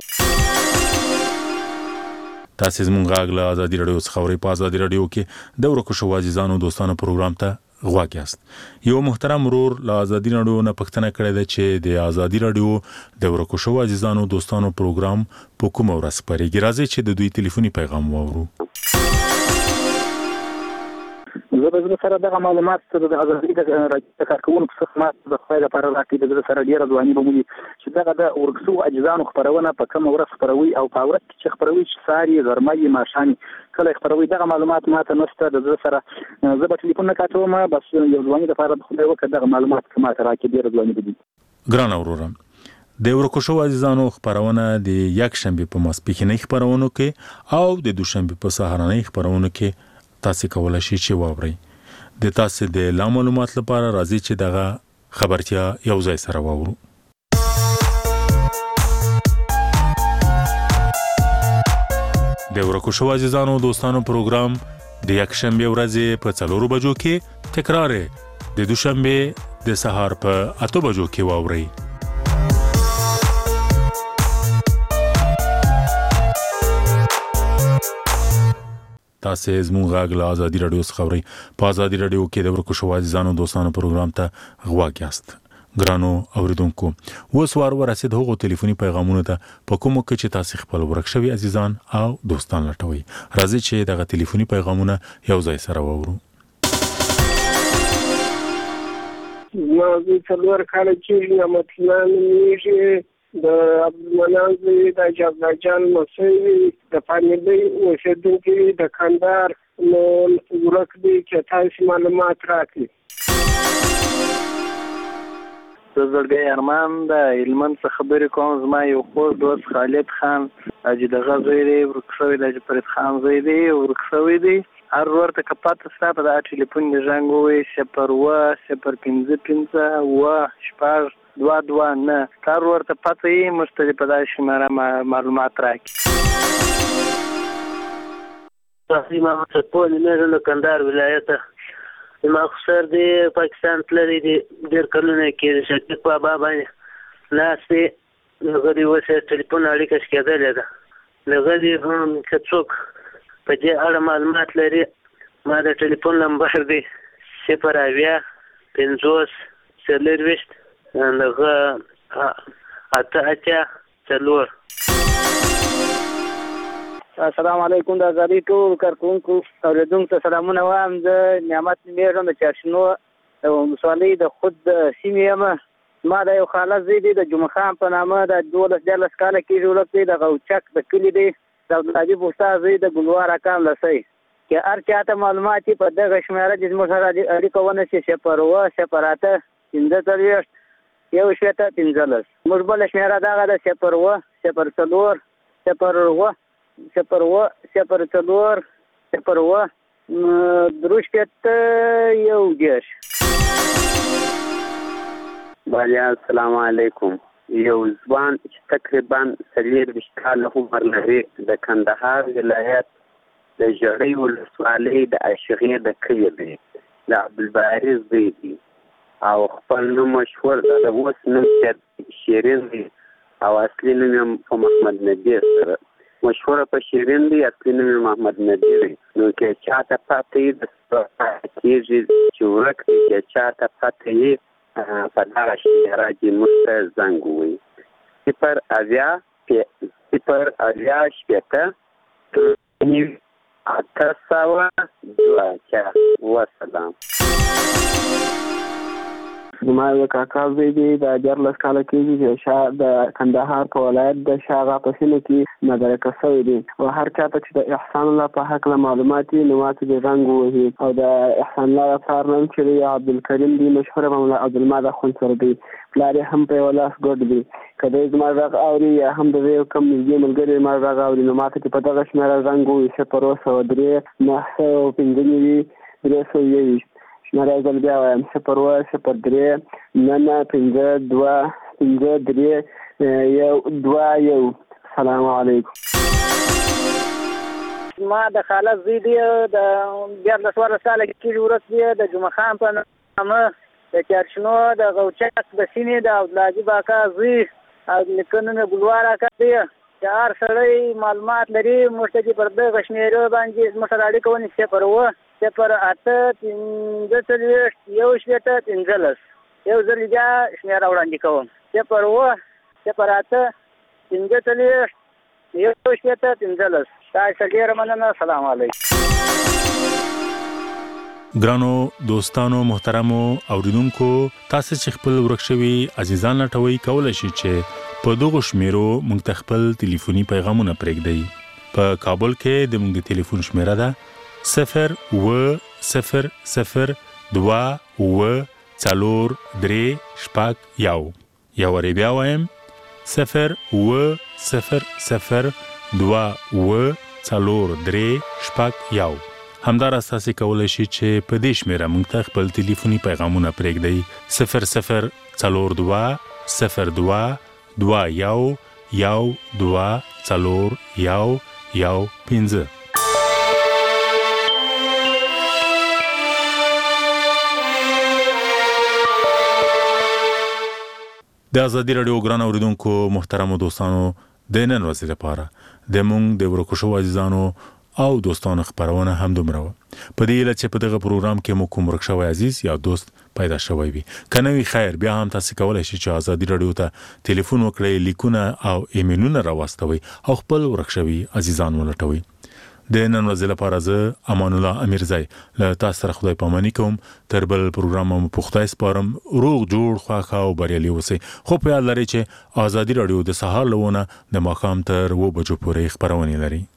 تاسو زموږ غږ له آزادي رادیو څخه اورئ. په آزادي رادیو کې د ورکو شو عزیزانو دوستانو پروګرام ته غواګ یاست. یو محترم ورور له آزادي رادیو نه پوښتنه کړې ده چې د آزادي رادیو د ورکو شو عزیزانو دوستانو پروګرام په کومه ورځ خپرېږي. راځي چې د دوی ټلیفوني پیغام واورو. زه د سره دغه معلومات د ازادي د کارکونکو څخه ما د خپل لپاره راکړي د سره ډیره ځواني به مو چې دغه د ورکسو اجزانو خبرونه په کوم ورځ خبروي او په ورځ کې خبروي چې ساري غرمه ماشامي کله خبروي دغه معلومات ماته نشته د سره زه به ټلیفون نه کاټوم بس یو ځواني لپاره د خدای وکړه دغه معلومات کومه راکړي ډیره ځواني دي ګران اورورم د ورکو شو عزیزانو خبرونه د یک شنبه په ماسپښینۍ خبرونو کې او د دوشنبه په سهارنۍ خبرونو کې تاسو کولای شئ چې واورئ د تاسو د لا معلومات لپاره راځي چې دغه خبرتیا یو ځای سره واورو د ورکو شو عزیزانو دوستانو پروګرام د یک شنبه ورځې په څلورو بجو کې تکرار د دوشنبه د سهار په اته بجو کې واورئ تاسو زموږ غږ له ازادي رادیو څخه اورئ په ازادي رادیو کې د ورکو شو عزیزانو دوستانو پروګرام ته غواګ یاست ګرانو اوریدونکو اوس وار ورسید هغو ټلیفوني پیغامونو ته په کومو کې چې تاسو خپل ورک شوي عزیزان او دوستان لټوي راځي چې دغه ټلیفوني پیغامونه یو ځای سره واورو نو د څلور کال چې مثلا نیږي د عبدالمنان زوی د اجازهجان مسوي د فامیلي اوسېدونکي د کندهار نو ورک دي چې تاسو معلومات راکړي زه زړګی ارمان د هلمند څخه خبرې کوم زما یو خوږ دوست خالد خان چې دغه زوی دی ورک شوی دی چې فرید خان زوی دی ورک شوی دی هر ورته که پاته ستا په دغه ټلیفون د زنګ ووایي صفر اووه صفر پنځه پنځه اووه شپږ دوه دوه نه هر ورته پاته یې موږ ته په دغه شمېره معلومات راکړي تاسو محمد سپول مېر له کندهار ولایته ما خسر دی پاکستان تللی دی ډېر کلونه کې شکیق بابا باندې ناستې هغه دی اوس ټلیفون اړیکه کېدلې ده هغه دی هم که څوک په دې اړه معلومات لري ما د ټلیفون نمبر دی صفر اویا پنځوس څلرویشت هغه اته اتیا څلور السلام علیکم د ازادي ټول کارکونکو اوریدونکو ته سلامونه وایم د نعمت میرم د چاشنو د ولسوالۍ د خود سیمې یم ما د یو خاله زوی دی د جمعه خان په نامه د دولس دیارلس کاله کېږي ورک دی د غوچک د کلي دی د عبدالحبیب استاد زوی د ګلوار اکان لسی که هر چاته معلومات په دغه شمېره چې زموږ سره اړیکه ونه شي صفر اووه صفر اته پنځه څلوېښت یو شپېته پنځلس موږ بله شمېره دغه ده صفر اووه صفر څلور صفر اووه صفر اووه صفر څلور صفر اووه درې شپېته یو دېرش بالیا السلام علیکم یو ځوان چې تقریبا څلېرویشت کاله عمر لري د کندهار ولایت د ژړۍ ولسوالۍ د اشغې د کلي دی د عبدالباري زوی دی او خپل نوم مشهور د اوس نوم شیرین دی او اصلي نوم یې په محمد نبیر سره مشهوره په شیرین دی اصلي نوم یې محمد نبیر نو که چاته پاته یې د کېږي چې ورک دی که چاته پاته یې په دغه شمېره کې موږ ته زنګ ووایي صفر اویا صفر اویا شپېته اته سوه دوه اتیا وسلام زما یو کاکا زوی دی د دیارلس کاله کېږي چې شا د کندهار په ولایت د شاغا په سیمه کې مدرکه شوی دی او هر چاته چې د احسان الله په هکله معلومات وي نو ماته دې زنګ ووهي او د احسان الله پلار نوم چې دی عبدالکریم دی مشهوره مولا عبدالماد اخوند سره دی پلار یې هم په یوه لاس ګوډ دی که دی زما غږ اوري یا هم د یو کم نږدې ملګري زما غږ اوري نو ماته چې په دغه شمېره زنګ ووهي صفر اووه سوه درې نهه سوه پنځه نوي درې سوه یوویشت شمېره یې ځل بیا وایم صفر اووه صفر درې نه نه پنځه دوه پنځه درې یو دوه یو السلام علیکم ما د خاله زوی دی د دیارلس څوارلس کاله کېږي ورک دی د جمعه خان په نامه د چارشنو د غوچک د سیمې د عبدالحبیب اکا زوی او نیکه نوم یې ګلوار اکا دی چې هر سړی معلومات لري موږ ته چې پر دغه شمېرو باندې زموږ سره اړیکه ونیسي صفر اووه صفر اته پنځه څلوېښت یو شپېته پنځلس یو ځل بیا شمېره وړاندې کوم صفر اووه صفر اته پنځه څلوېښت یو شپېته پنځلس تاسو ډېره مننه. سلام علیکم. ګرانو دوستانو محترمو اوریدونکو تاسو چې خپل ورکشوي عزیزان لټوي کولای شئ چې په دغه شمیرو موږ ته خپل ټلیفوني پیغامونه پرېږدئ په کابل کې د موږ د ټلیفون شمیره ده صفر و صفر صفر دوا و څلور درې شپږ یو یا ور بیا وایم صفر و صفر صفر دوا و څلور درې شپږ یو همدار اساسي کولای شي چې په دې شمیره موږ ته خپل ټلیفوني پیغامونه پرېږدئ صفر صفر څلور دوا صفر دوا دوا یو یو دوا څلور یو یو پنځه. د ازادي رادیو ګران اوریدونکو محترمو دوستانو د نن ورځې لپاره د موږ د ورکوشو عزیزانو او دوستانو خبرونه هم دومره و په دې لچ په دغه پروګرام کې مو کوم ورکشوي عزیز یا دوست پیدا شوی وي کنوي خیر بیا هم تاسو کولای شئ چې ازادي رادیو ته ټلیفون وکړئ لیکونه او ایمیلونه راوستوي او خپل ورکشوي عزیزان ولټوي د نن ورځې لپاره زه امان الله امیرزای له تاسو سره خدای پاماني کوم تر بل پروګرام مو پخته سپارم روغ جوړ خواخا او بریالي اوسئ خو په یاد لرئ چې ازادي رادیو د سهار لونه د ماښام تر و بجو پورې خبرونه لري.